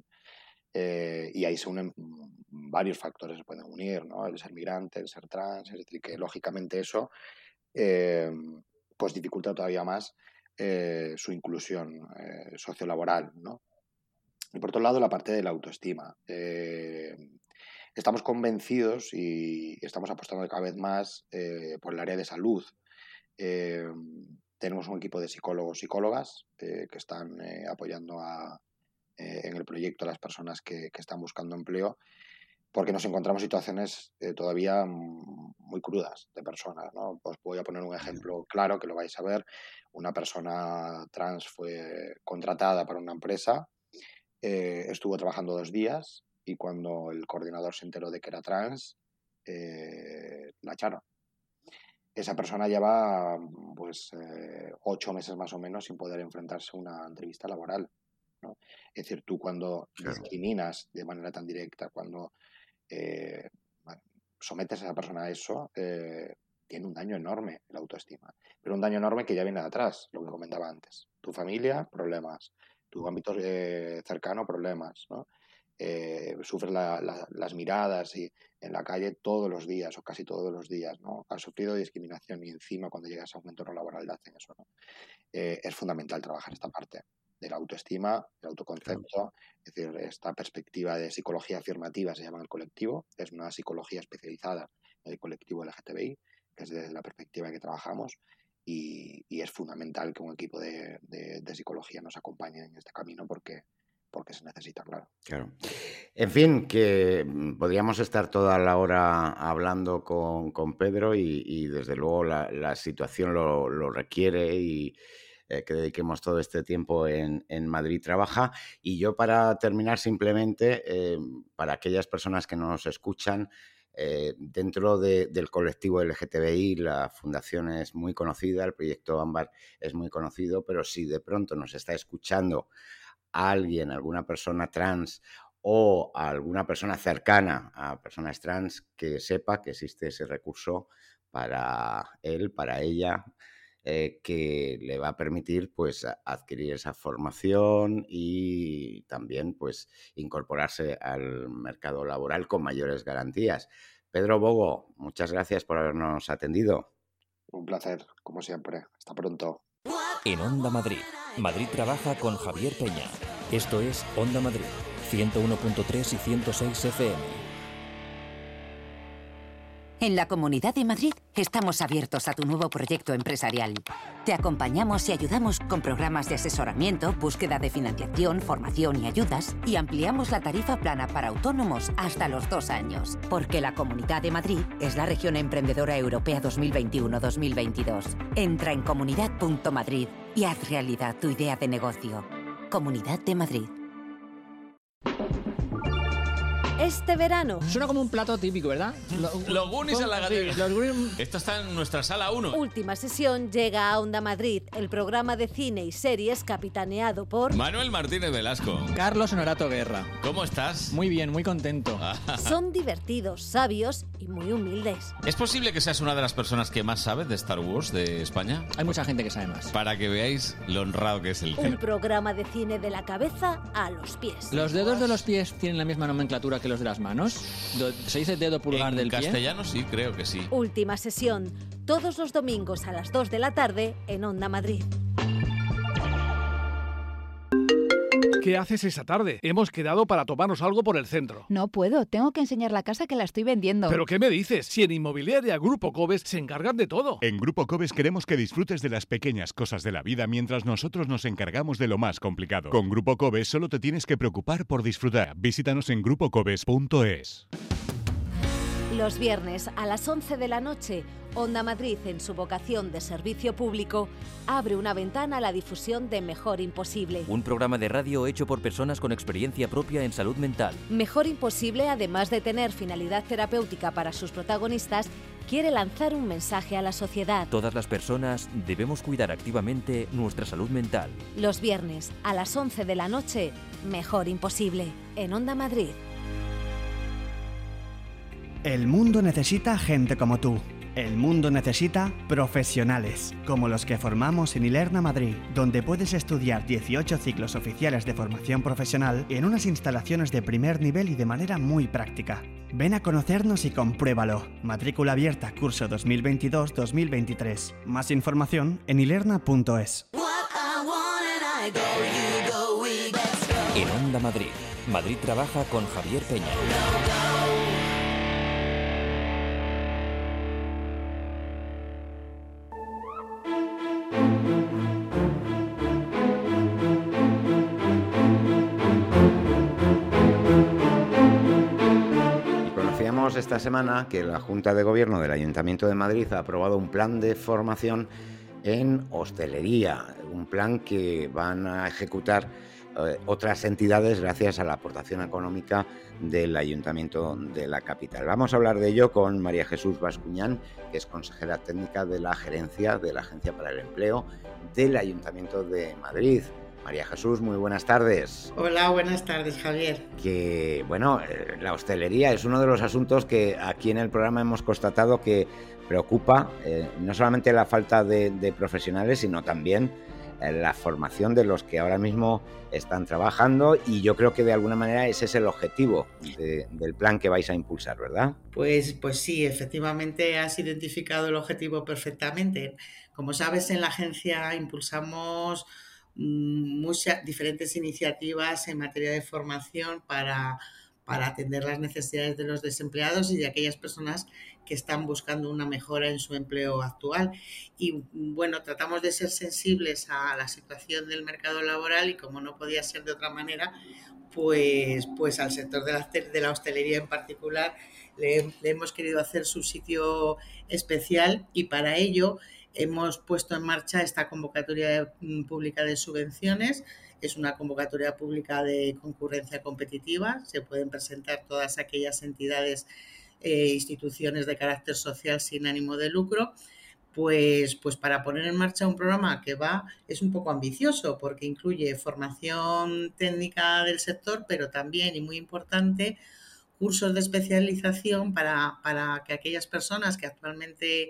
Eh, y ahí se unen varios factores, se pueden unir, ¿no? El ser migrante, el ser trans, es decir, que lógicamente eso eh, pues dificulta todavía más eh, su inclusión eh, sociolaboral, ¿no? Y por otro lado, la parte de la autoestima. Eh, estamos convencidos y estamos apostando cada vez más eh, por el área de salud. Eh, tenemos un equipo de psicólogos y psicólogas eh, que están eh, apoyando a, eh, en el proyecto a las personas que, que están buscando empleo, porque nos encontramos situaciones eh, todavía muy crudas de personas, ¿no? Os voy a poner un ejemplo claro que lo vais a ver. Una persona trans fue contratada para una empresa eh, estuvo trabajando dos días y cuando el coordinador se enteró de que era trans, eh, la echaron. Esa persona lleva pues eh, ocho meses más o menos sin poder enfrentarse a una entrevista laboral, ¿no? Es decir, tú cuando discriminas de manera tan directa, cuando eh, sometes a esa persona a eso, eh, tiene un daño enorme la autoestima. Pero un daño enorme que ya viene de atrás, lo que comentaba antes. Tu familia, problemas. Tu ámbito eh, cercano, problemas, ¿no? Eh, sufres la, la, las miradas y en la calle todos los días o casi todos los días, ¿no? Has sufrido discriminación y encima cuando llegas a un entorno laboral te hacen eso, ¿no? Eh, es fundamental trabajar esta parte de la autoestima, del autoconcepto, es decir, esta perspectiva de psicología afirmativa se llama el colectivo, es una psicología especializada en el colectivo L G T B I, que es desde la perspectiva que trabajamos y, y es fundamental que un equipo de, de, de psicología nos acompañe en este camino porque porque se necesita, claro. Claro. En fin, que podríamos estar toda la hora hablando con, con Pedro y, y desde luego la, la situación lo, lo requiere y eh, que dediquemos todo este tiempo en, en Madrid Trabaja. Y yo para terminar simplemente, eh, para aquellas personas que nos escuchan, eh, dentro de, del colectivo L G T B I la fundación es muy conocida, el proyecto Ámbar es muy conocido, pero si de pronto nos está escuchando a alguien, alguna persona trans o a alguna persona cercana a personas trans, que sepa que existe ese recurso para él, para ella, eh, que le va a permitir pues adquirir esa formación y también pues incorporarse al mercado laboral con mayores garantías. Pedro Bogo, muchas gracias por habernos atendido. Un placer, como siempre. Hasta pronto. En Onda Madrid, Madrid Trabaja con Javier Peña. Esto es Onda Madrid, ciento uno punto tres y ciento seis F M. En la Comunidad de Madrid estamos abiertos a tu nuevo proyecto empresarial. Te acompañamos y ayudamos con programas de asesoramiento, búsqueda de financiación, formación y ayudas, y ampliamos la tarifa plana para autónomos hasta los dos años. Porque la Comunidad de Madrid es la región emprendedora europea dos mil veintiuno dos mil veintidós. Entra en comunidad punto madrid y haz realidad tu idea de negocio. Comunidad de Madrid. Este verano. Suena como un plato típico, ¿verdad? Los lo Goonies en la gallega. Sí, los Goonies... Esto está en nuestra sala uno. Última sesión llega a Onda Madrid, el programa de cine y series capitaneado por... Manuel Martínez Velasco. Carlos Honorato Guerra. ¿Cómo estás? Muy bien, muy contento. Son divertidos, sabios y muy humildes. ¿Es posible que seas una de las personas que más sabes de Star Wars de España? Hay mucha gente que sabe más. Para que veáis lo honrado que es el Un programa de cine de la cabeza a los pies. ¿Los dedos de los pies tienen la misma nomenclatura que los de las manos? ¿Se dice dedo pulgar en del pie? En castellano sí, creo que sí. Última sesión, todos los domingos a las dos de la tarde en Onda Madrid. ¿Qué haces esa tarde? Hemos quedado para tomarnos algo por el centro. No puedo, tengo que enseñar la casa que la estoy vendiendo. ¿Pero qué me dices? Si en Inmobiliaria Grupo Cobes se encargan de todo. En Grupo Cobes queremos que disfrutes de las pequeñas cosas de la vida mientras nosotros nos encargamos de lo más complicado. Con Grupo Cobes solo te tienes que preocupar por disfrutar. Visítanos en grupo cobes punto es. Los viernes a las once de la noche, Onda Madrid, en su vocación de servicio público, abre una ventana a la difusión de Mejor Imposible. Un programa de radio hecho por personas con experiencia propia en salud mental. Mejor Imposible, además de tener finalidad terapéutica para sus protagonistas, quiere lanzar un mensaje a la sociedad. Todas las personas debemos cuidar activamente nuestra salud mental. Los viernes a las once de la noche, Mejor Imposible, en Onda Madrid. El mundo necesita gente como tú. El mundo necesita profesionales, como los que formamos en Ilerna Madrid, donde puedes estudiar dieciocho ciclos oficiales de formación profesional en unas instalaciones de primer nivel y de manera muy práctica. Ven a conocernos y compruébalo. Matrícula abierta curso dos mil veintidós dos mil veintitrés. Más información en ilerna punto es. En Onda Madrid, Madrid Trabaja con Javier Peña. Esta semana que la Junta de Gobierno del Ayuntamiento de Madrid ha aprobado un plan de formación en hostelería, un plan que van a ejecutar eh, otras entidades gracias a la aportación económica del Ayuntamiento de la capital. Vamos a hablar de ello con María Jesús Bascuñán, que es consejera técnica de la gerencia de la Agencia para el Empleo del Ayuntamiento de Madrid. María Jesús, muy buenas tardes. Hola, buenas tardes, Javier. Que, bueno, eh, la hostelería es uno de los asuntos que aquí en el programa hemos constatado que preocupa eh, no solamente la falta de, de profesionales, sino también eh, la formación de los que ahora mismo están trabajando, y yo creo que de alguna manera ese es el objetivo de, del plan que vais a impulsar, ¿verdad? Pues, pues sí, efectivamente has identificado el objetivo perfectamente. Como sabes, en la agencia impulsamos muchas diferentes iniciativas en materia de formación para, para atender las necesidades de los desempleados y de aquellas personas que están buscando una mejora en su empleo actual. Y bueno, tratamos de ser sensibles a la situación del mercado laboral y, como no podía ser de otra manera, pues, pues al sector de la, de la hostelería en particular le, le hemos querido hacer su sitio especial, y para ello hemos puesto en marcha esta convocatoria pública de subvenciones. Es una convocatoria pública de concurrencia competitiva. Se pueden presentar todas aquellas entidades e instituciones de carácter social sin ánimo de lucro, pues, pues para poner en marcha un programa que va, es un poco ambicioso porque incluye formación técnica del sector, pero también, y muy importante, cursos de especialización para, para que aquellas personas que actualmente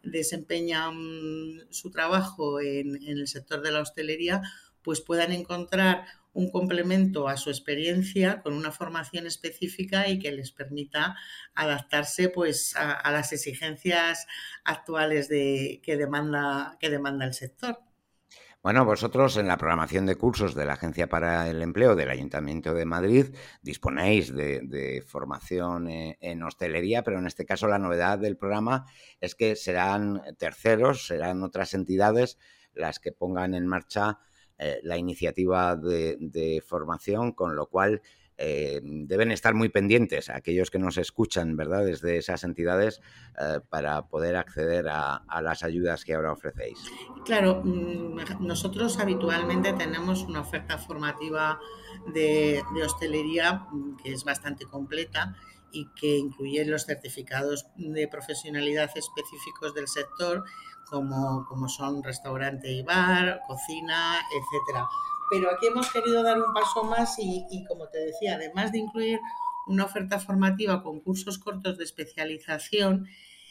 desempeñan su trabajo en, en el sector de la hostelería, pues puedan encontrar un complemento a su experiencia con una formación específica y que les permita adaptarse pues a, a las exigencias actuales de, que demanda, que demanda el sector. Bueno, vosotros en la programación de cursos de la Agencia para el Empleo del Ayuntamiento de Madrid disponéis de, de formación eh, en hostelería, pero en este caso la novedad del programa es que serán terceros, serán otras entidades las que pongan en marcha eh, la iniciativa de, de formación, con lo cual eh, deben estar muy pendientes aquellos que nos escuchan, ¿verdad?, desde esas entidades eh, para poder acceder a, a las ayudas que ahora ofrecéis. Claro, nosotros habitualmente tenemos una oferta formativa de, de hostelería que es bastante completa y que incluye los certificados de profesionalidad específicos del sector, como, como son restaurante y bar, cocina, etcétera. Pero aquí hemos querido dar un paso más y, y, como te decía, además de incluir una oferta formativa con cursos cortos de especialización,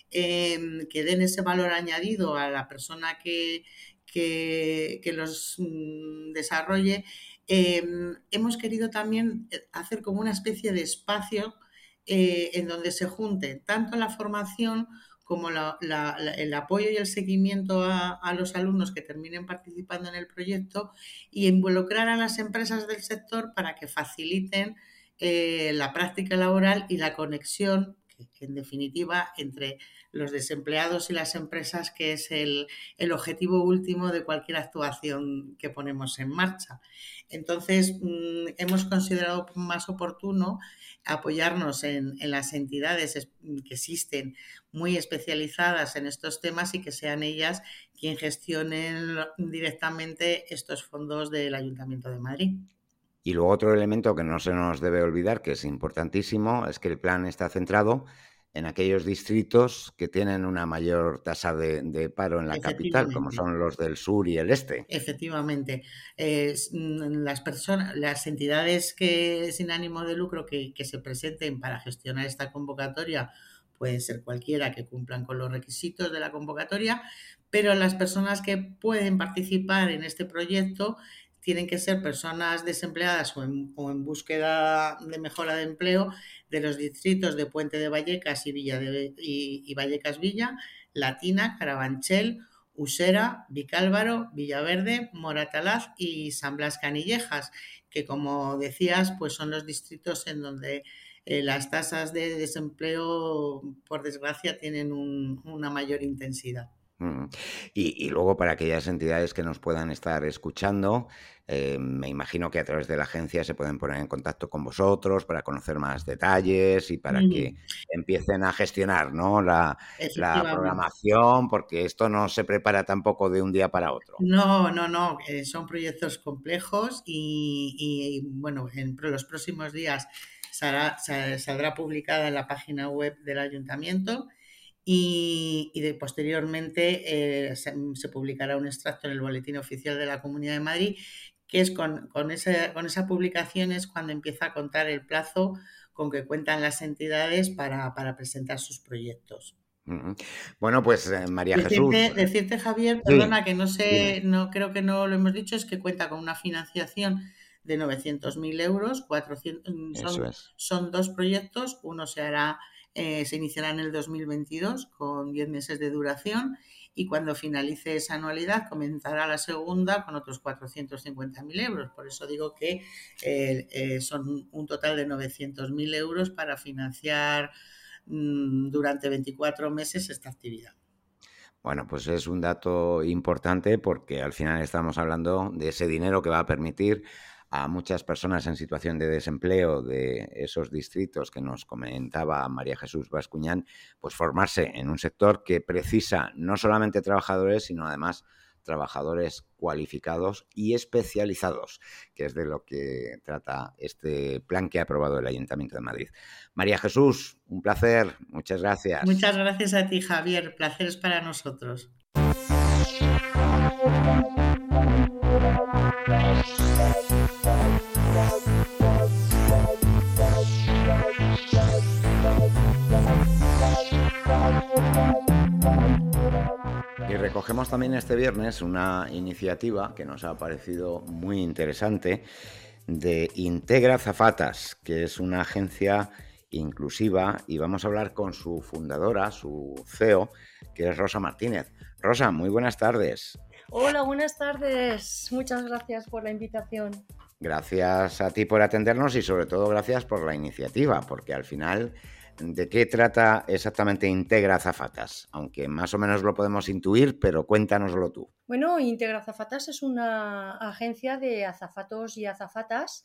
Eh, que den ese valor añadido a la persona que, que, que los mm, desarrolle, eh, hemos querido también hacer como una especie de espacio eh, en donde se junte tanto la formación como la, la, la, el apoyo y el seguimiento a, a los alumnos que terminen participando en el proyecto, y involucrar a las empresas del sector para que faciliten eh, la práctica laboral y la conexión, que, que en definitiva, entre los desempleados y las empresas, que es el, el objetivo último de cualquier actuación que ponemos en marcha. Entonces, mmm, hemos considerado más oportuno apoyarnos en, en las entidades que existen muy especializadas en estos temas y que sean ellas quien gestionen directamente estos fondos del Ayuntamiento de Madrid. Y luego otro elemento que no se nos debe olvidar, que es importantísimo, es que el plan está centrado en aquellos distritos que tienen una mayor tasa de, de paro en la capital, como son los del sur y el este. Efectivamente. Eh, las personas, las entidades que sin ánimo de lucro que, que se presenten para gestionar esta convocatoria pueden ser cualquiera que cumplan con los requisitos de la convocatoria, pero las personas que pueden participar en este proyecto tienen que ser personas desempleadas o en, o en búsqueda de mejora de empleo de los distritos de Puente de Vallecas y, Villa de, y, y Vallecas Villa, Latina, Carabanchel, Usera, Vicálvaro, Villaverde, Moratalaz y San Blas Canillejas, que, como decías, pues son los distritos en donde eh, las tasas de desempleo, por desgracia, tienen un, una mayor intensidad. Mm. Y, y luego para aquellas entidades que nos puedan estar escuchando, eh, me imagino que a través de la agencia se pueden poner en contacto con vosotros para conocer más detalles y para que Ujú. empiecen a gestionar, ¿no? la, la Efectivamente. programación, porque esto no se prepara tampoco de un día para otro. No, no, no, eh, son proyectos complejos y, y, bueno, en pro- los próximos días saldrá, sa- saldrá publicada en la página web del ayuntamiento y, y de, posteriormente eh, se, se publicará un extracto en el Boletín Oficial de la Comunidad de Madrid, que es con, con, ese, con esa publicación es cuando empieza a contar el plazo con que cuentan las entidades para, para presentar sus proyectos. Ujú. Bueno, pues eh, María Jesús, Decirte, decirte, Javier, sí, perdona que no dime. sé, no creo que no lo hemos dicho, es que cuenta con una financiación de novecientos mil euros, cuatrocientos, Eso son, es. son dos proyectos, uno se hará, eh, se iniciará en el dos mil veintidós con diez meses de duración y cuando finalice esa anualidad comenzará la segunda con otros cuatrocientos cincuenta mil euros. Por eso digo que eh, eh, son un total de novecientos mil euros para financiar mmm, durante veinticuatro meses esta actividad. Bueno, pues es un dato importante porque al final estamos hablando de ese dinero que va a permitir a muchas personas en situación de desempleo de esos distritos que nos comentaba María Jesús Bascuñán, pues formarse en un sector que precisa no solamente trabajadores, sino además trabajadores cualificados y especializados, que es de lo que trata este plan que ha aprobado el Ayuntamiento de Madrid. María Jesús, un placer, muchas gracias. Muchas gracias a ti, Javier, placer es para nosotros. Y recogemos también este viernes una iniciativa que nos ha parecido muy interesante de Integra Azafatas, que es una agencia inclusiva, y vamos a hablar con su fundadora, su C E O, que es Rosa Martínez. Rosa, muy buenas tardes. Hola, buenas tardes. Muchas gracias por la invitación. Gracias a ti por atendernos y sobre todo gracias por la iniciativa, porque al final, ¿de qué trata exactamente Integra Azafatas? Aunque más o menos lo podemos intuir, pero cuéntanoslo tú. Bueno, Integra Azafatas es una agencia de azafatos y azafatas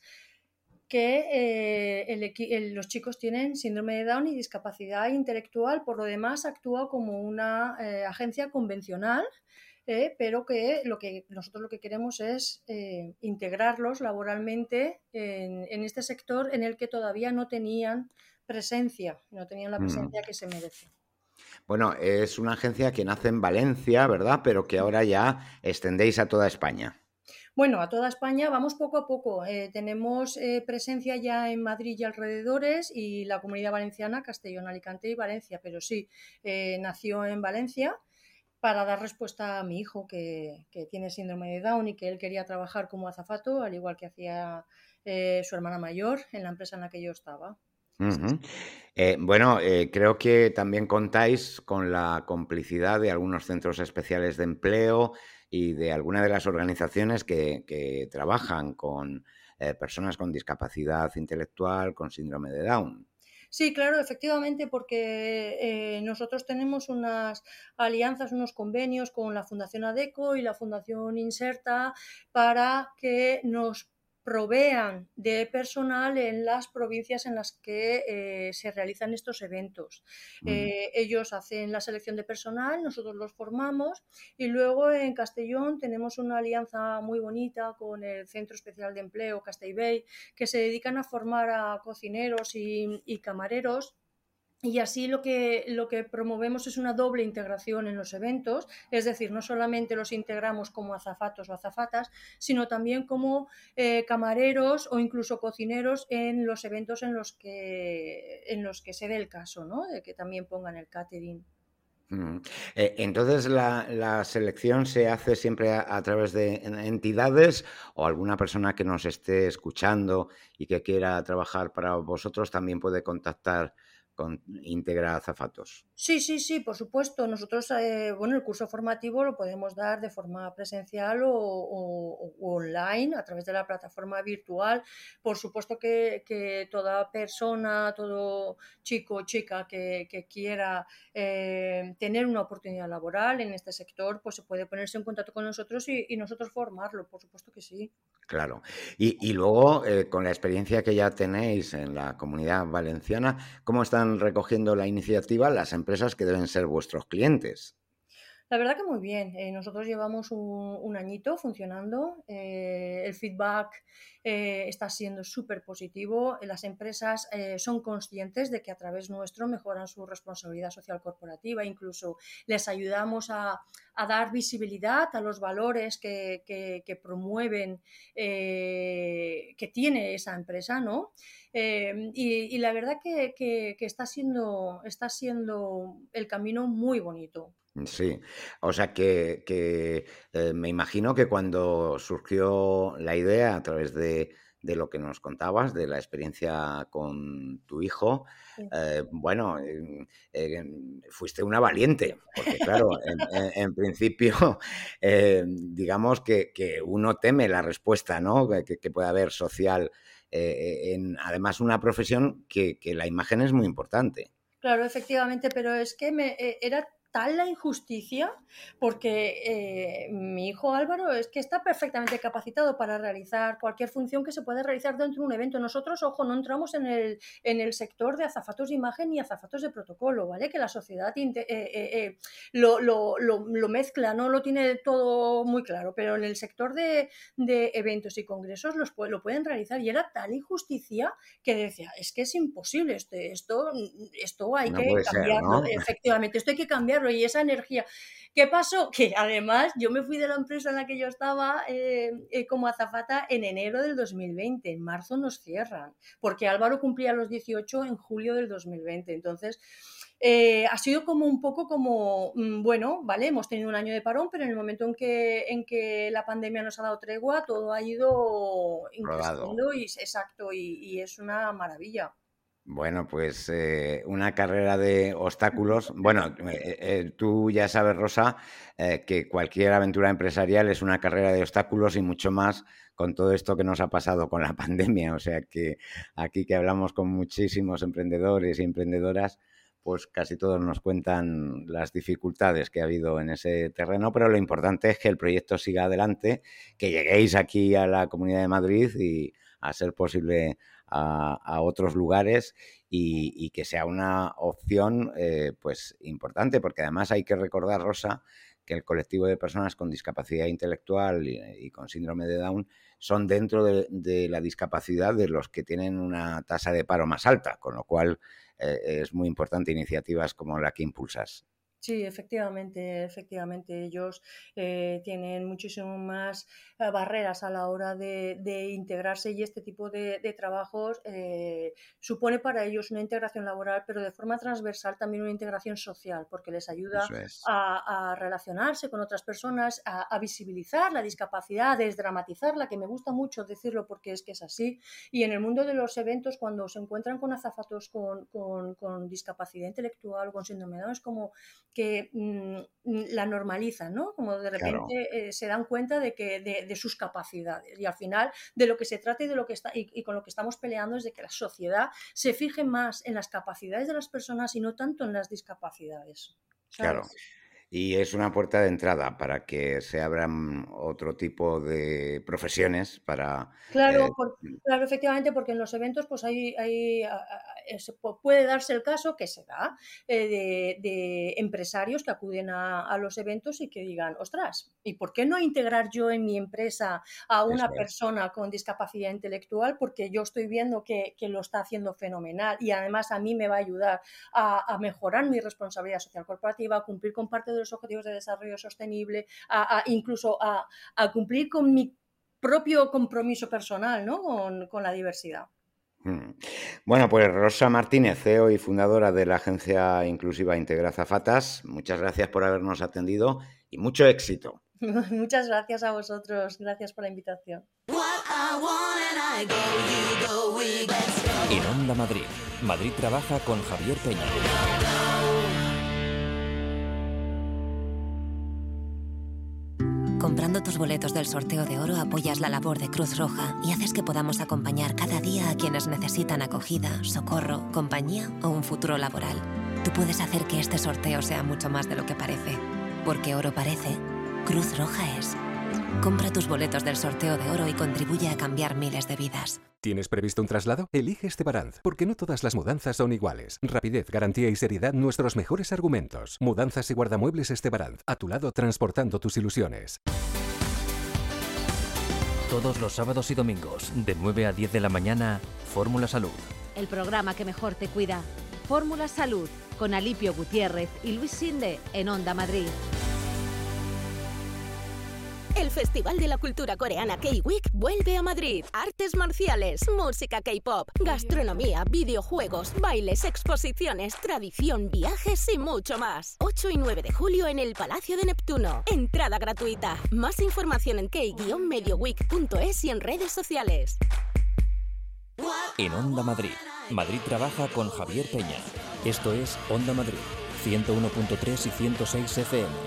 que eh, el, el, los chicos tienen síndrome de Down y discapacidad intelectual. Por lo demás, actúa como una eh, agencia convencional, eh, pero que, lo que nosotros lo que queremos es eh, integrarlos laboralmente en, en este sector en el que todavía no tenían presencia, no tenían la presencia mm. que se merece. Bueno, es una agencia que nace en Valencia, ¿verdad? Pero que ahora ya extendéis a toda España. Bueno, a toda España vamos poco a poco. Eh, tenemos eh, presencia ya en Madrid y alrededores y la Comunidad Valenciana, Castellón, Alicante y Valencia, pero sí, eh, nació en Valencia para dar respuesta a mi hijo que, que tiene síndrome de Down y que él quería trabajar como azafato, al igual que hacía eh, su hermana mayor en la empresa en la que yo estaba. Uh-huh. Eh, bueno, eh, creo que también contáis con la complicidad de algunos centros especiales de empleo y de alguna de las organizaciones que, que trabajan con eh, personas con discapacidad intelectual, con síndrome de Down. Sí, claro, efectivamente, porque eh, nosotros tenemos unas alianzas, unos convenios con la Fundación ADECO y la Fundación Inserta para que nos provean de personal en las provincias en las que eh, se realizan estos eventos. Mm. Eh, ellos hacen la selección de personal, nosotros los formamos y luego en Castellón tenemos una alianza muy bonita con el Centro Especial de Empleo Castellbell, que se dedican a formar a cocineros y, y camareros. Y así lo que, lo que promovemos es una doble integración en los eventos, es decir, no solamente los integramos como azafatos o azafatas, sino también como eh, camareros o incluso cocineros en los eventos en los que, en los que se dé el caso, ¿no? De que también pongan el catering. Mm. Eh, entonces, la, la selección se hace siempre a, a través de entidades o alguna persona que nos esté escuchando y que quiera trabajar para vosotros también puede contactar con Integra Azafatos. Sí, sí, sí, por supuesto. Nosotros, eh, bueno, el curso formativo lo podemos dar de forma presencial o, o- o online a través de la plataforma virtual. Por supuesto que, que toda persona, todo chico o chica que, que quiera eh, tener una oportunidad laboral en este sector, pues se puede ponerse en contacto con nosotros y, y nosotros formarlo, por supuesto que sí. Claro. Y, y luego, eh, con la experiencia que ya tenéis en la Comunidad Valenciana, ¿cómo están recogiendo la iniciativa las empresas que deben ser vuestros clientes? La verdad que muy bien. Eh, nosotros llevamos un, un añito funcionando. Eh, el feedback eh, está siendo súper positivo. Las empresas eh, son conscientes de que a través nuestro mejoran su responsabilidad social corporativa. Incluso les ayudamos a, a dar visibilidad a los valores que, que- que promueven, eh, que tiene esa empresa, ¿no? Eh, y, y la verdad que, que- que está siendo, está siendo el camino muy bonito. Sí, o sea que, que, eh, me imagino que cuando surgió la idea a través de, de lo que nos contabas, de la experiencia con tu hijo, Sí. eh, bueno, em, eh, fuiste una valiente, porque claro, en, en- en principio, eh, digamos que, que uno teme la respuesta, ¿no? que, que puede haber social, eh, en además una profesión que, que la imagen es muy importante. Claro, efectivamente, pero es que me, eh, era tal la injusticia porque eh, mi hijo Álvaro es que está perfectamente capacitado para realizar cualquier función que se pueda realizar dentro de un evento. Nosotros, ojo, no entramos en el, en el sector de azafatos de imagen y azafatos de protocolo, ¿vale? Que la sociedad inte- eh, eh, eh, lo, lo- lo- lo mezcla, no lo tiene todo muy claro, pero en el sector de, de eventos y congresos los, pu- lo pueden realizar y era tal injusticia que decía, es que es imposible, este- esto, esto hay No que puede ser, cambiarlo, ¿no? efectivamente, esto hay que cambiarlo y esa energía. ¿Qué pasó? Que además yo me fui de la empresa en la que yo estaba eh, eh, como azafata en enero del dos mil veinte, en marzo nos cierran, porque Álvaro cumplía los dieciocho en julio del dos mil veinte, entonces eh, ha sido como un poco como, mm, bueno, vale, hemos tenido un año de parón, pero en el momento en que, en que la pandemia nos ha dado tregua, todo ha ido Rodado. increciendo y exacto, y, y es una maravilla. Bueno, pues eh, una carrera de obstáculos. Bueno, eh, eh, tú ya sabes, Rosa, eh, que cualquier aventura empresarial es una carrera de obstáculos y mucho más con todo esto que nos ha pasado con la pandemia. O sea que aquí que hablamos con muchísimos emprendedores y emprendedoras, pues casi todos nos cuentan las dificultades que ha habido en ese terreno, pero lo importante es que el proyecto siga adelante, que lleguéis aquí a la Comunidad de Madrid y a ser posible a, a otros lugares y, y que sea una opción eh, pues importante, porque además hay que recordar, Rosa, que el colectivo de personas con discapacidad intelectual y, y con síndrome de Down son dentro de, de la discapacidad de los que tienen una tasa de paro más alta, con lo cual eh, es muy importante iniciativas como la que impulsas. Sí, efectivamente, efectivamente, ellos eh, tienen muchísimo más eh, barreras a la hora de, de integrarse y este tipo de, de trabajos eh, supone para ellos una integración laboral, pero de forma transversal también una integración social, porque les ayuda Eso es. a, a relacionarse con otras personas, a, a visibilizar la discapacidad, a desdramatizarla, que me gusta mucho decirlo porque es que es así. Y en el mundo de los eventos, cuando se encuentran con azafatos con, con, con discapacidad intelectual o con síndrome de Down, es como que mm, la normalizan, ¿no? Como de repente Claro. eh, se dan cuenta de, que, de, de sus capacidades. Y al final, de lo que se trata y, de lo que está, y, y con lo que estamos peleando es de que la sociedad se fije más en las capacidades de las personas y no tanto en las discapacidades. Claro. ¿Sabes? Y es una puerta de entrada para que se abran otro tipo de profesiones para... eh, Claro, por- claro, efectivamente, porque en los eventos pues hay, hay, a- a- eh, se pu- puede darse el caso que se da eh, de, de empresarios que acuden a, a los eventos y que digan, ostras, ¿y por qué no integrar yo en mi empresa a Eso una es. persona con discapacidad intelectual? Porque yo estoy viendo que, que lo está haciendo fenomenal y además a mí me va a ayudar a, a mejorar mi responsabilidad social corporativa, a cumplir con parte de los objetivos de desarrollo sostenible, a, a- incluso a, a cumplir con mi propio compromiso personal, ¿no? con, con la diversidad. Mm. Bueno, pues Rosa Martínez, C E O y fundadora de la agencia inclusiva Integra Azafatas, muchas gracias por habernos atendido y mucho éxito. Muchas gracias a vosotros, gracias por la invitación. What I En Onda Madrid, Madrid trabaja con Javier Peña. Comprando tus boletos del sorteo de oro apoyas la labor de Cruz Roja y haces que podamos acompañar cada día a quienes necesitan acogida, socorro, compañía o un futuro laboral. Tú puedes hacer que este sorteo sea mucho más de lo que parece. Porque oro parece, Cruz Roja es. Compra tus boletos del sorteo de oro y contribuye a cambiar miles de vidas. ¿Tienes previsto un traslado? Elige Estebaranz, porque no todas las mudanzas son iguales. Rapidez, garantía y seriedad, nuestros mejores argumentos. Mudanzas y guardamuebles Estebaranz, a tu lado transportando tus ilusiones. Todos los sábados y domingos, de nueve a diez de la mañana, Fórmula Salud. El programa que mejor te cuida. Fórmula Salud, con Alipio Gutiérrez y Luis Sinde, en Onda Madrid. El Festival de la Cultura Coreana K-Week vuelve a Madrid. Artes marciales, música K-pop, gastronomía, videojuegos, bailes, exposiciones, tradición, viajes y mucho más. ocho y nueve de julio en el Palacio de Neptuno. Entrada gratuita. Más información en k medio week punto es y en redes sociales. En Onda Madrid, Madrid trabaja con Javier Peña. Esto es Onda Madrid, ciento uno punto tres y ciento seis F M.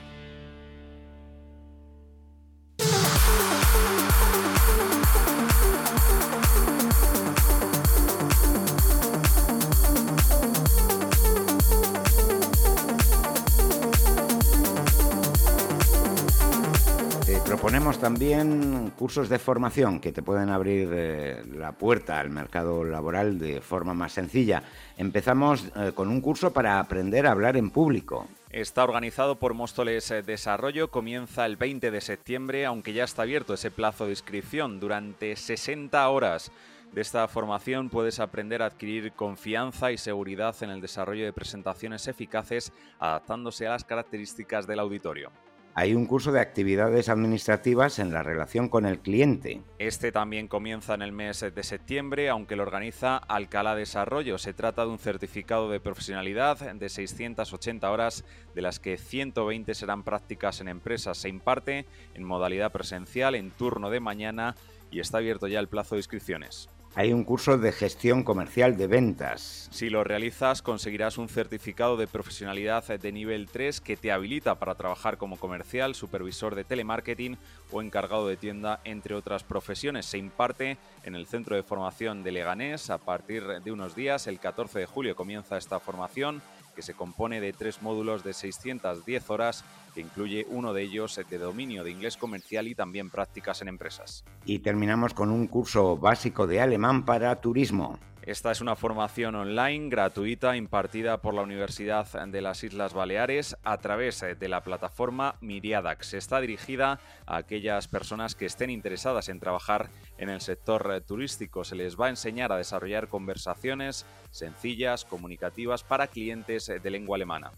Proponemos también cursos de formación que te pueden abrir eh, la puerta al mercado laboral de forma más sencilla. Empezamos eh, con un curso para aprender a hablar en público. Está organizado por Móstoles Desarrollo, comienza el veinte de septiembre, aunque ya está abierto ese plazo de inscripción. Durante sesenta horas de esta formación puedes aprender a adquirir confianza y seguridad en el desarrollo de presentaciones eficaces, adaptándose a las características del auditorio. Hay un curso de actividades administrativas en la relación con el cliente. Este también comienza en el mes de septiembre, aunque lo organiza Alcalá Desarrollo. Se trata de un certificado de profesionalidad de seiscientas ochenta horas, de las que ciento veinte serán prácticas en empresas. Se imparte en modalidad presencial, en turno de mañana, y está abierto ya el plazo de inscripciones. Hay un curso de gestión comercial de ventas. Si lo realizas, conseguirás un certificado de profesionalidad de nivel tres que te habilita para trabajar como comercial, supervisor de telemarketing o encargado de tienda, entre otras profesiones. Se imparte en el Centro de Formación de Leganés. A partir de unos días, el catorce de julio, comienza esta formación, que se compone de tres módulos de seiscientas diez horas, que incluye uno de ellos de dominio de inglés comercial y también prácticas en empresas. Y terminamos con un curso básico de alemán para turismo. Esta es una formación online gratuita impartida por la Universidad de las Islas Baleares a través de la plataforma Miriadax. Está dirigida a aquellas personas que estén interesadas en trabajar en el sector turístico. Se les va a enseñar a desarrollar conversaciones sencillas, comunicativas para clientes de lengua alemana.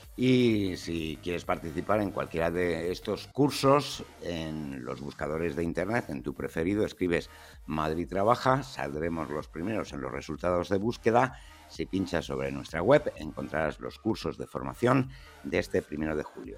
Y si quieres participar en cualquiera de estos cursos, en los buscadores de internet, en tu preferido, escribes Madrid Trabaja, saldremos los primeros en los resultados de búsqueda. Si pinchas sobre nuestra web, encontrarás los cursos de formación de este primero de julio.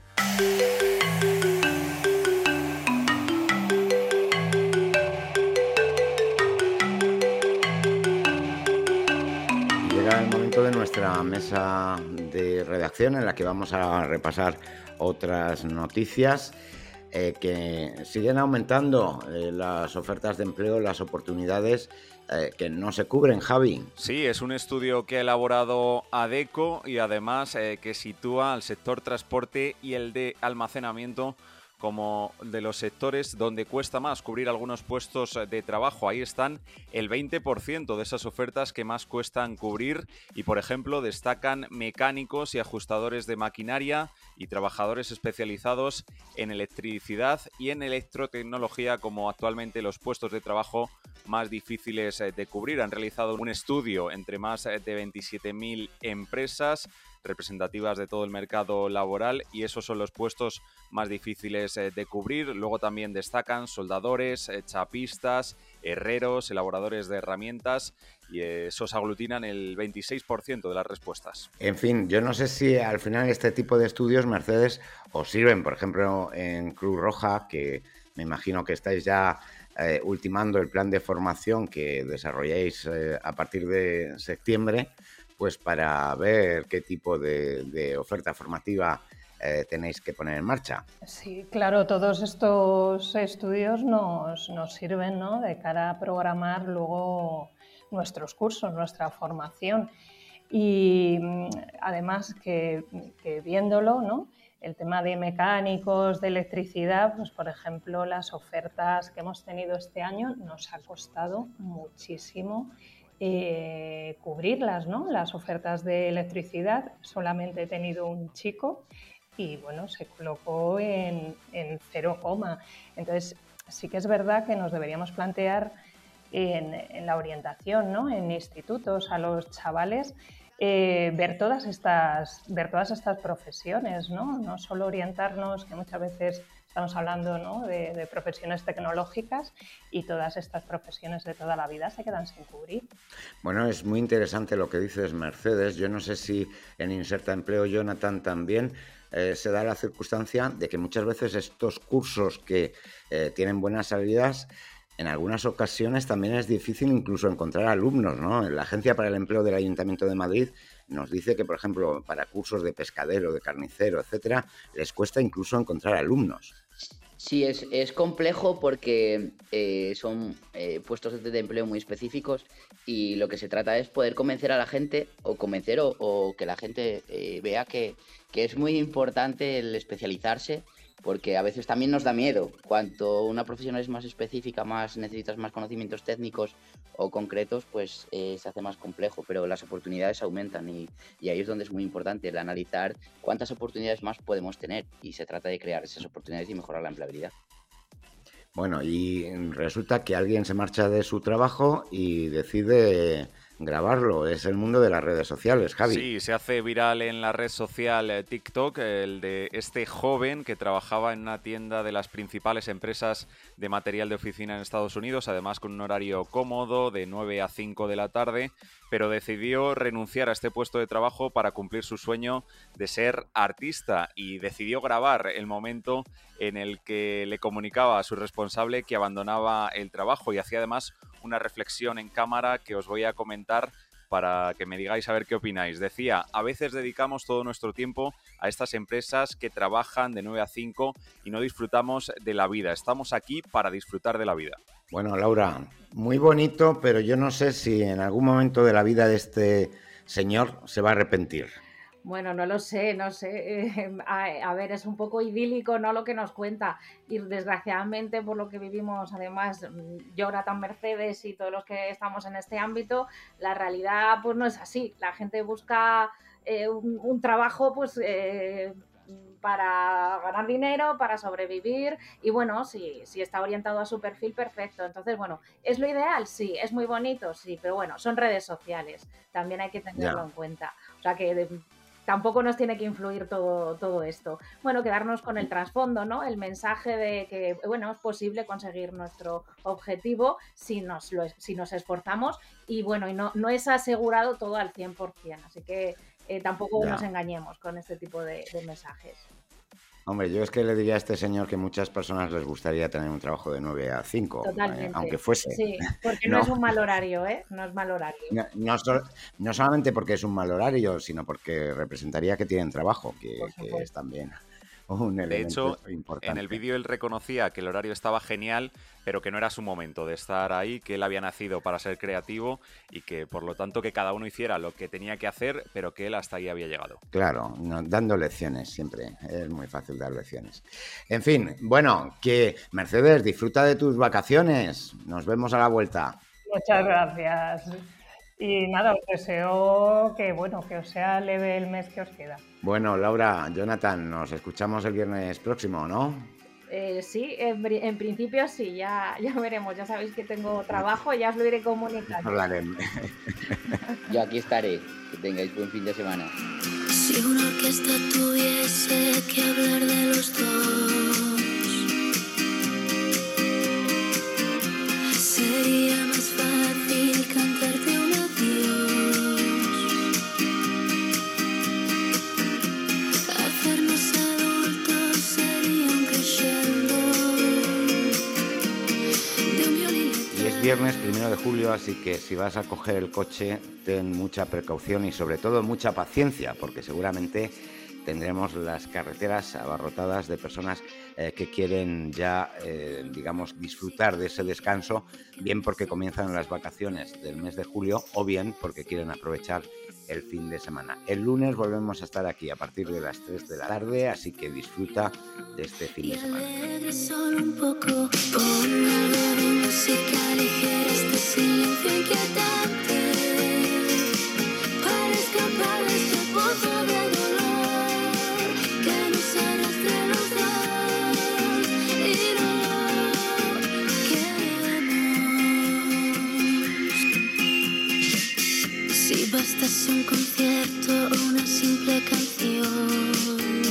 Llega el momento de nuestra mesa de redacción en la que vamos a repasar otras noticias eh, que siguen aumentando eh, las ofertas de empleo, las oportunidades eh, que no se cubren, Javi. Sí, es un estudio que ha elaborado Adecco y además eh, que sitúa al sector transporte y el de almacenamiento como de los sectores donde cuesta más cubrir algunos puestos de trabajo. Ahí están el veinte por ciento de esas ofertas que más cuestan cubrir y, por ejemplo, destacan mecánicos y ajustadores de maquinaria y trabajadores especializados en electricidad y en electrotecnología como actualmente los puestos de trabajo más difíciles de cubrir. Han realizado un estudio entre más de veintisiete mil empresas representativas de todo el mercado laboral y esos son los puestos más difíciles de cubrir. Luego también destacan soldadores, chapistas, herreros, elaboradores de herramientas y esos aglutinan el veintiséis por ciento de las respuestas. En fin, yo no sé si al final este tipo de estudios, Mercedes, os sirven, por ejemplo, en Cruz Roja, que me imagino que estáis ya eh, ultimando el plan de formación que desarrolláis eh, a partir de septiembre, pues para ver qué tipo de, de oferta formativa eh, tenéis que poner en marcha. Sí, claro, todos estos estudios nos, nos sirven, ¿no?, de cara a programar luego nuestros cursos, nuestra formación. Y además que, que viéndolo, ¿no?, el tema de mecánicos, de electricidad, pues por ejemplo las ofertas que hemos tenido este año nos ha costado muchísimo eh, cubrirlas, ¿no? Las ofertas de electricidad, solamente he tenido un chico y bueno, se colocó en, en cero coma. Entonces sí que es verdad que nos deberíamos plantear en, en la orientación, ¿no?, en institutos a los chavales, Eh, ver todas estas ver todas estas profesiones, ¿no? No solo orientarnos, que muchas veces estamos hablando, ¿no?, de, de profesiones tecnológicas, y todas estas profesiones de toda la vida se quedan sin cubrir. Bueno, es muy interesante lo que dices, Mercedes. Yo no sé si en Inserta Empleo, Jonathan, también eh, se da la circunstancia de que muchas veces estos cursos que eh, tienen buenas salidas, en algunas ocasiones también es difícil incluso encontrar alumnos, ¿no? La Agencia para el Empleo del Ayuntamiento de Madrid nos dice que, por ejemplo, para cursos de pescadero, de carnicero, etcétera, les cuesta incluso encontrar alumnos. Sí, es, es complejo porque eh, son eh, puestos de, de empleo muy específicos, y lo que se trata es poder convencer a la gente, o convencer o, o que la gente eh, vea que, que es muy importante el especializarse, porque a veces también nos da miedo. Cuanto una profesión es más específica, más necesitas más conocimientos técnicos o concretos, pues eh, se hace más complejo, pero las oportunidades aumentan, y, y ahí es donde es muy importante el analizar cuántas oportunidades más podemos tener, y se trata de crear esas oportunidades y mejorar la empleabilidad. Bueno, y resulta que alguien se marcha de su trabajo y decide grabarlo. Es el mundo de las redes sociales, Javi. Sí, se hace viral en la red social eh, TikTok el de este joven que trabajaba en una tienda de las principales empresas de material de oficina en Estados Unidos, además con un horario cómodo de nueve a cinco de la tarde, pero decidió renunciar a este puesto de trabajo para cumplir su sueño de ser artista, y decidió grabar el momento en el que le comunicaba a su responsable que abandonaba el trabajo, y hacía además una reflexión en cámara que os voy a comentar para que me digáis a ver qué opináis. Decía: a veces dedicamos todo nuestro tiempo a estas empresas que trabajan de nueve a cinco y no disfrutamos de la vida. Estamos aquí para disfrutar de la vida. Bueno, Laura, muy bonito, pero yo no sé si en algún momento de la vida de este señor se va a arrepentir. Bueno, no lo sé, no sé. Eh, a, a ver, es un poco idílico, ¿no?, lo que nos cuenta. Y desgraciadamente, por lo que vivimos, además, Jonathan, Mercedes y todos los que estamos en este ámbito, la realidad pues no es así. La gente busca eh, un, un trabajo pues eh, para ganar dinero, para sobrevivir, y bueno, si, si está orientado a su perfil, perfecto. Entonces, bueno, ¿es lo ideal? Sí. ¿Es muy bonito? Sí, pero bueno, son redes sociales, también hay que tenerlo Ya. en cuenta. O sea que de, tampoco nos tiene que influir todo, todo esto. Bueno, quedarnos con el trasfondo, ¿no? El mensaje de que, bueno, es posible conseguir nuestro objetivo si nos, lo, si nos esforzamos, y bueno, y no, no es asegurado todo al cien por ciento, así que eh, tampoco Ya. nos engañemos con este tipo de, de mensajes. Hombre, yo es que le diría a este señor que muchas personas les gustaría tener un trabajo de nueve a cinco, Totalmente. eh, aunque fuese. Sí, porque no. no es un mal horario, ¿eh? No es mal horario. No, no, so- no solamente porque es un mal horario, sino porque representaría que tienen trabajo, que, que es también un De elemento hecho, importante. en el vídeo él reconocía que el horario estaba genial, pero que no era su momento de estar ahí, que él había nacido para ser creativo y que, por lo tanto, que cada uno hiciera lo que tenía que hacer, pero que él hasta ahí había llegado. Claro, no, dando lecciones siempre, es muy fácil dar lecciones. En fin, bueno, que Mercedes, disfruta de tus vacaciones, nos vemos a la vuelta. Muchas gracias. Y nada, os deseo que, bueno, que os sea leve el mes que os queda. Bueno, Laura, Jonathan, nos escuchamos el viernes próximo, ¿no? Eh, sí, en, en principio sí, ya, ya veremos. Ya sabéis que tengo trabajo, ya os lo iré comunicando. Hablaremos. Yo aquí estaré. Que tengáis buen fin de semana. Si una orquesta tuviese que hablar de los dos, sería más fácil cantarte un adiós, hacernos adultos sería un crescendo de viernes, primero de julio, así que si vas a coger el coche, ten mucha precaución y sobre todo mucha paciencia, porque seguramente tendremos las carreteras abarrotadas de personas eh, que quieren ya, eh, digamos, disfrutar de ese descanso, bien porque comienzan las vacaciones del mes de julio o bien porque quieren aprovechar el fin de semana. El lunes volvemos a estar aquí a partir de las tres de la tarde, así que disfruta de este fin de semana. Solo un poco, pon algo de música ligera, este silencio inquietante, para escapar de este pozo de dolor que nos arrastra los dos y no queremos. Si bastas un concierto o una simple canción,